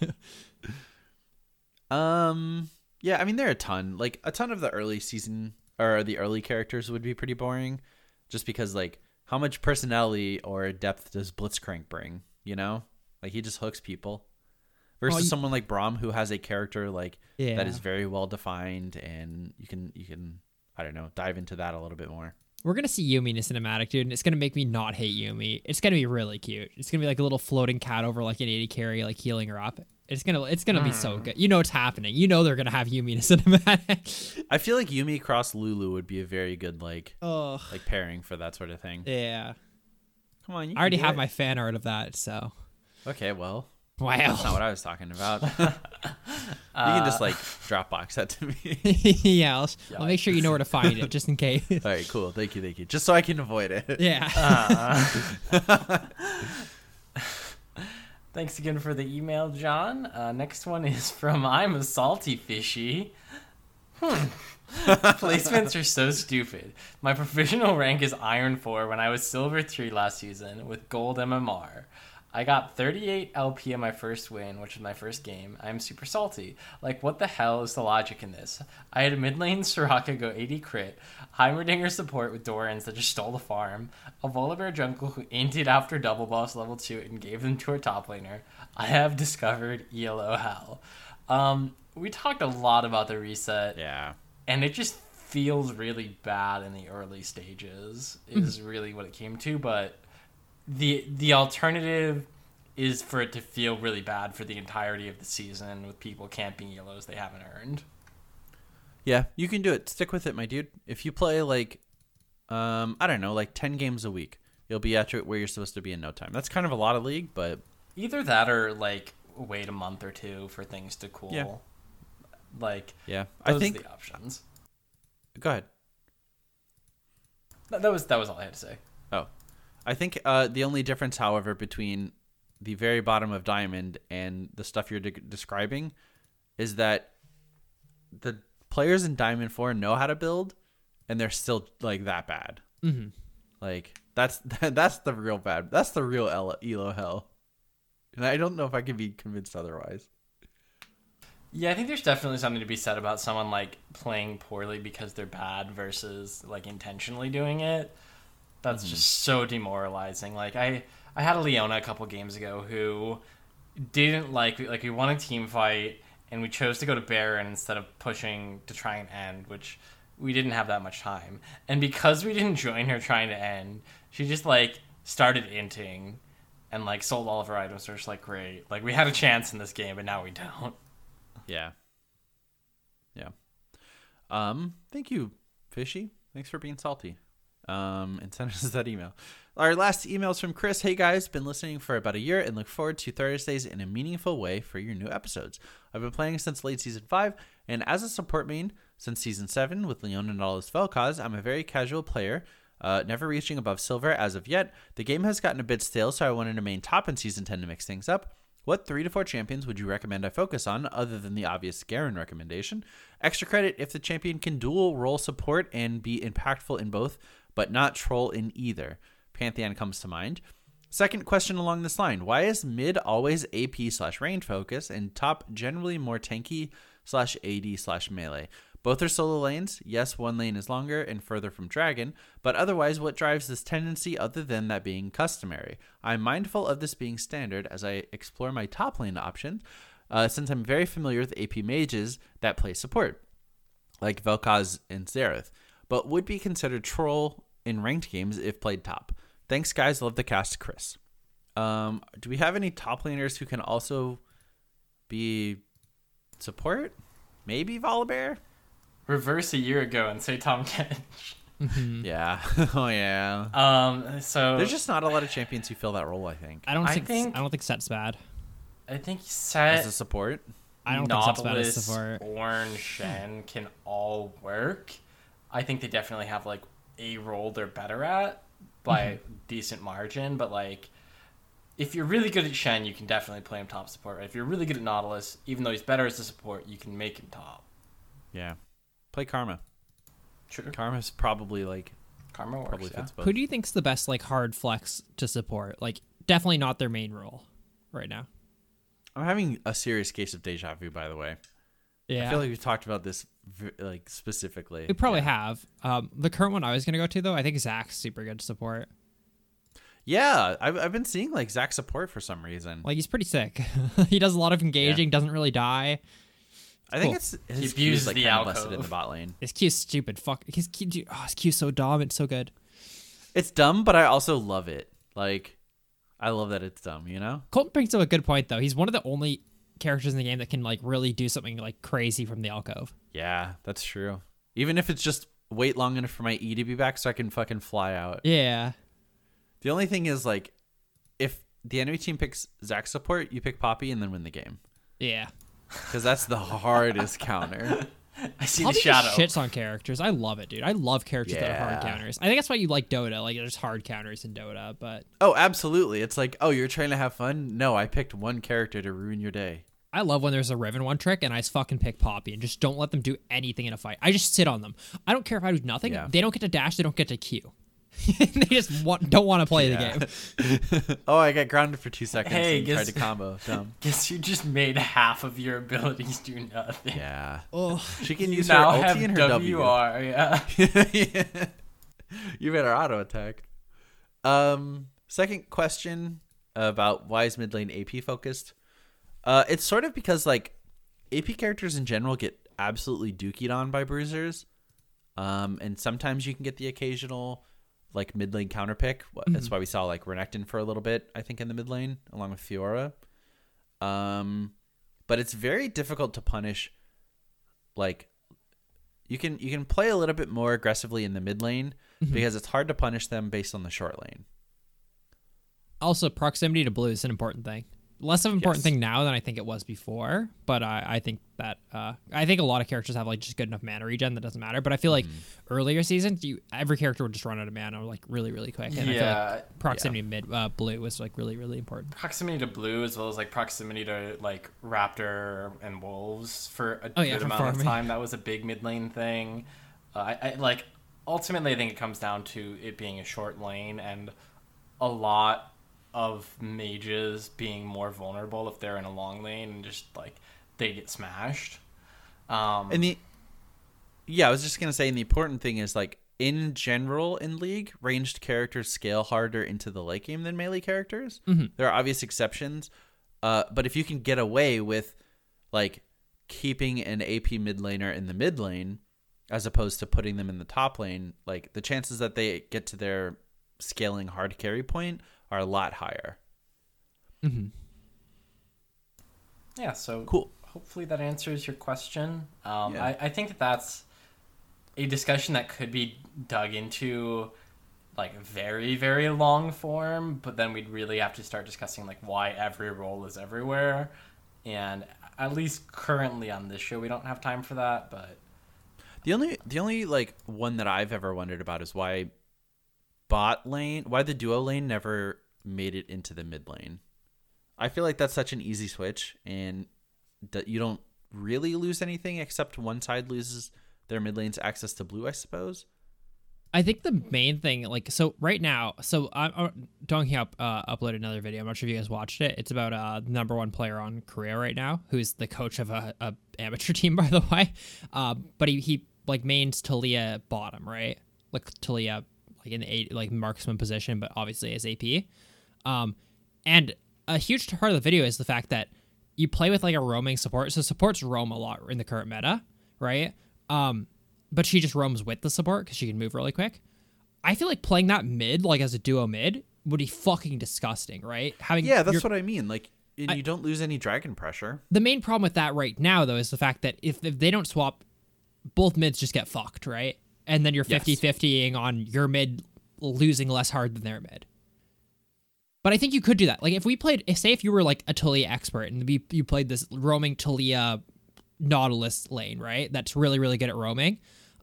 Yeah, I mean, there are a ton. Like, a ton of the early season, or the early characters would be pretty boring. Just because, like, how much personality or depth does Blitzcrank bring? You know? Like, he just hooks people. Versus someone like Braum, who has a character, like, that is very well defined, and you can, I don't know, dive into that a little bit more. We're gonna see Yumi in a cinematic, dude, and it's gonna make me not hate Yumi. It's gonna be really cute. It's gonna be like a little floating cat over like an 80 carry, like healing her up. It's gonna be so good. You know it's happening. You know they're gonna have Yumi in a cinematic. I feel like Yumi cross Lulu would be a very good like Oh pairing for that sort of thing. yeah. Come on, you I already can do have it. my fan art of that, so Okay, well, wow. that's not what I was talking about. You can just like Dropbox that to me. yeah, I'll make sure you know where to find it, just in case. All right, cool. Thank you. Just so I can avoid it. Yeah. Thanks again for the email, John. Next one is from I'm a Salty Fishy. Placements are so stupid. My provisional rank is Iron 4 when I was Silver 3 last season with Gold MMR. I got 38 LP in my first win, which was my first game. I'm super salty. Like, what the hell is the logic in this? I had a mid lane Soraka go 80 crit, Heimerdinger support with Dorans that just stole the farm, a Volibear jungle who inted after double boss level 2 and gave them to her top laner. I have discovered ELO hell. We talked a lot about the reset. Yeah. And it just feels really bad in the early stages, is really what it came to, but the alternative is for it to feel really bad for the entirety of the season with people camping ELOs they haven't earned. Yeah, you can do it. Stick with it, my dude. If you play like, I don't know, like 10 games a week, you'll be at where you're supposed to be in no time. That's kind of a lot of League, but Either that or like wait a month or two for things to cool. Yeah. Like, yeah, those I think. are the options. Go ahead. That was all I had to say. Oh, I think the only difference, however, between the very bottom of Diamond and the stuff you're describing is that the players in Diamond 4 know how to build, and they're still like that bad. Mm-hmm. Like that's the real bad. That's the real Elo hell, and I don't know if I can be convinced otherwise. Yeah, I think there's definitely something to be said about someone like playing poorly because they're bad versus like intentionally doing it. That's just so demoralizing. Like I had a Leona a couple games ago who didn't like we won a team fight and we chose to go to Baron instead of pushing to try and end, which we didn't have that much time. And because we didn't join her trying to end, she just like started inting and like sold all of her items. So just like, great, like we had a chance in this game, but now we don't. Yeah. Yeah. Thank you, Fishy. Thanks for being salty. And send us that email. Our last email is from Chris. Hey guys, been listening for about a year and look forward to Thursdays in a meaningful way for your new episodes. I've been playing since late season 5, and as a support main since season 7 with Leona Nautilus Vel'Koz, I'm a very casual player, never reaching above silver as of yet. The game has gotten a bit stale, so I wanted to main top in season 10 to mix things up. What 3 to 4 champions would you recommend I focus on, other than the obvious Garen recommendation? Extra credit if the champion can dual role support and be impactful in both, but not troll in either. Pantheon comes to mind. Second question along this line. Why is mid always AP/range focus and top generally more tanky/AD/melee? Both are solo lanes. Yes, one lane is longer and further from Dragon, but otherwise what drives this tendency other than that being customary? I'm mindful of this being standard as I explore my top lane options, since I'm very familiar with AP mages that play support, like Vel'Koz and Xerath, but would be considered troll in ranked games if played top. Thanks, guys. Love the cast, Chris. Do we have any top laners who can also be support? Maybe Volibear? Reverse a year ago and say Tom Kench. Yeah. Oh, yeah. So There's just not a lot of champions who fill that role, I think. I don't I think think- Set's bad. I think Set, As a support? I don't think Set's bad as Nautilus, support. Ornn, Shen can all work. I think they definitely have like a role they're better at by a decent margin, but like if you're really good at Shen, you can definitely play him top support. Right? If you're really good at Nautilus, even though he's better as a support, you can make him top. Yeah. Play Karma. True. Karma's probably like Karma works. probably Yeah. fits both. Who do you think's the best like hard flex to support? Like definitely not their main role right now. I'm having a serious case of deja vu, by the way. Yeah. I feel like we've talked about this like specifically. We probably have. The current one I was gonna go to though, I think Zach's super good to support. Yeah, I've been seeing like Zach support for some reason. Like he's pretty sick. He does a lot of engaging, doesn't really die. I think Cool. it's He his Q abuses is like the kind of busted in alcove. the bot lane. His Q's stupid. Fuck. His Q, dude, his Q's so dumb. It's so good. It's dumb, but I also love it. Like, I love that it's dumb. You know? Colton brings up a good point, though. He's one of the only characters in the game that can like really do something like crazy from the alcove. Yeah, that's true. Even if it's just wait long enough for my E to be back so I can fucking fly out. Yeah. The only thing is, like, if the enemy team picks Zac support, you pick Poppy and then win the game. Yeah. Because that's the hardest counter. I see Poppy the shadow. just shits on characters. I love it, dude. I love characters that are hard Yeah. counters. I think that's why you like Dota. Like, there's hard counters in Dota, but Oh, absolutely. It's like, oh, you're trying to have fun? No, I picked one character to ruin your day. I love when there's a Riven one trick and I just fucking pick Poppy and just don't let them do anything in a fight. I just sit on them. I don't care if I do nothing. Yeah. They don't get to dash. They don't get to Q. They just don't want to play Yeah. the game. Oh, I got grounded for 2 seconds Hey, and guess- tried to combo. Dumb. Guess you just made half of your abilities do nothing. Yeah. Oh, She can You use her now ulti have and her W. WR, yeah. Yeah. You better auto attack. Second question about why is mid lane AP focused? It's sort of because like AP characters in general get absolutely dookied on by bruisers. And sometimes you can get the occasional like mid lane counter pick. That's why we saw like Renekton for a little bit, I think, in the mid lane along with Fiora. But it's very difficult to punish. Like you can play a little bit more aggressively in the mid lane because it's hard to punish them based on the short lane. also, proximity to blue is an important thing. Less of an important Yes. thing now than I think it was before, but I think that I think a lot of characters have like just good enough mana regen that doesn't matter. But I feel like earlier seasons, every character would just run out of mana like really quick. And I feel Yeah. like proximity mid blue was like really important. Proximity to blue as well as like proximity to like raptor and wolves for a Oh, yeah, good for amount of farming. time. That was a big mid lane thing. I like ultimately I think it comes down to it being a short lane and a lot of mages being more vulnerable if they're in a long lane and just like they get smashed. I was just gonna say, and the important thing is like in general in League, ranged characters scale harder into the late game than melee characters. There are obvious exceptions, but if you can get away with like keeping an AP mid laner in the mid lane as opposed to putting them in the top lane, like the chances that they get to their scaling hard carry point are a lot higher. Yeah, so Cool. hopefully that answers your question. Yeah. I think that's a discussion that could be dug into like very, very long form, but then we'd really have to start discussing like why every role is everywhere. And at least currently on this show, we don't have time for that, but The only like one that I've ever wondered about is why the duo lane never made it into the mid lane. I feel like that's such an easy switch, and that you don't really lose anything except one side loses their mid lane's access to blue, I suppose. I think the main thing, like, so right now, so Donkey Up uploaded another video. I'm not sure if you guys watched it. It's about the number one player on Korea right now, who's the coach of a amateur team, by the way. But he like mains Talia bottom, right? Like Talia, like in the like marksman position, but obviously as AP. And a huge part of the video is the fact that you play with like a roaming support. So supports roam a lot in the current meta, right? But she just roams with the support because she can move really quick. I feel like playing that mid, like as a duo mid, would be fucking disgusting, right? Yeah, that's what I mean. Like, and you don't lose any dragon pressure. The main problem with that right now, though, is the fact that if they don't swap, both mids just get fucked, right? And then you're Yes. 50-50ing on your mid losing less hard than their mid. But I think you could do that. Like, if you were like a Talia expert and you played this roaming Talia Nautilus lane, right? That's really good at roaming.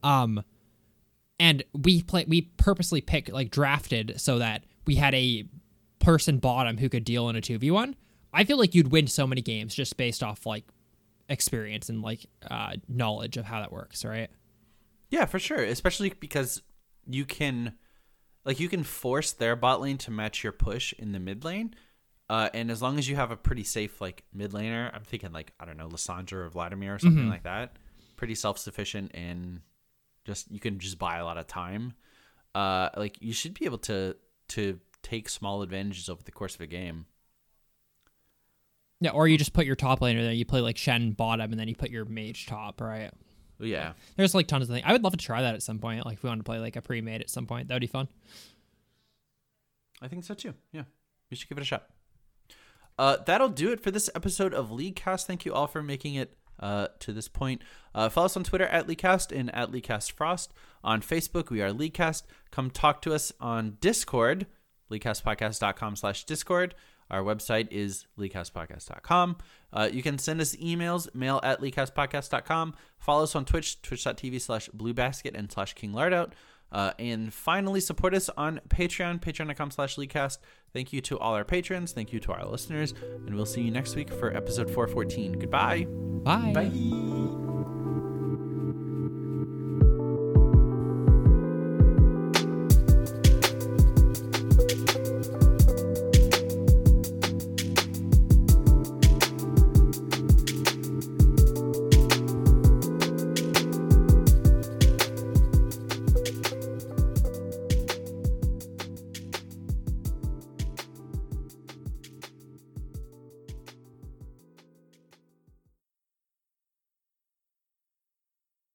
And we purposely drafted so that we had a person bottom who could deal in a 2v1. I feel like you'd win so many games just based off like experience and like knowledge of how that works, right? Yeah, for sure. Especially because you can force their bot lane to match your push in the mid lane. And as long as you have a pretty safe like mid laner, I'm thinking like, I don't know, Lissandra or Vladimir or something like that, pretty self-sufficient, and you can just buy a lot of time. Like you should be able to take small advantages over the course of a game. Yeah, or you just put your top laner there. You play like Shen bottom, and then you put your mage top, right? Yeah. There's like tons of things. I would love to try that at some point. Like if we wanted to play like a pre-made at some point, that would be fun. I think so too. Yeah. We should give it a shot. That'll do it for this episode of LeagueCast. Thank you all for making it to this point. Follow us on Twitter at LeagueCast and at LeagueCastFrost. On Facebook, we are LeagueCast. Come talk to us on Discord, LeagueCastPodcast.com/Discord. Our website is LeagueCastPodcast.com. You can send us emails, mail at LeagueCastPodcast.com. Follow us on Twitch, twitch.tv/BlueBasket and /KingLardout. And finally, support us on Patreon, patreon.com/LeagueCast. Thank you to all our patrons. Thank you to our listeners. And we'll see you next week for episode 414. Goodbye. Bye. Bye.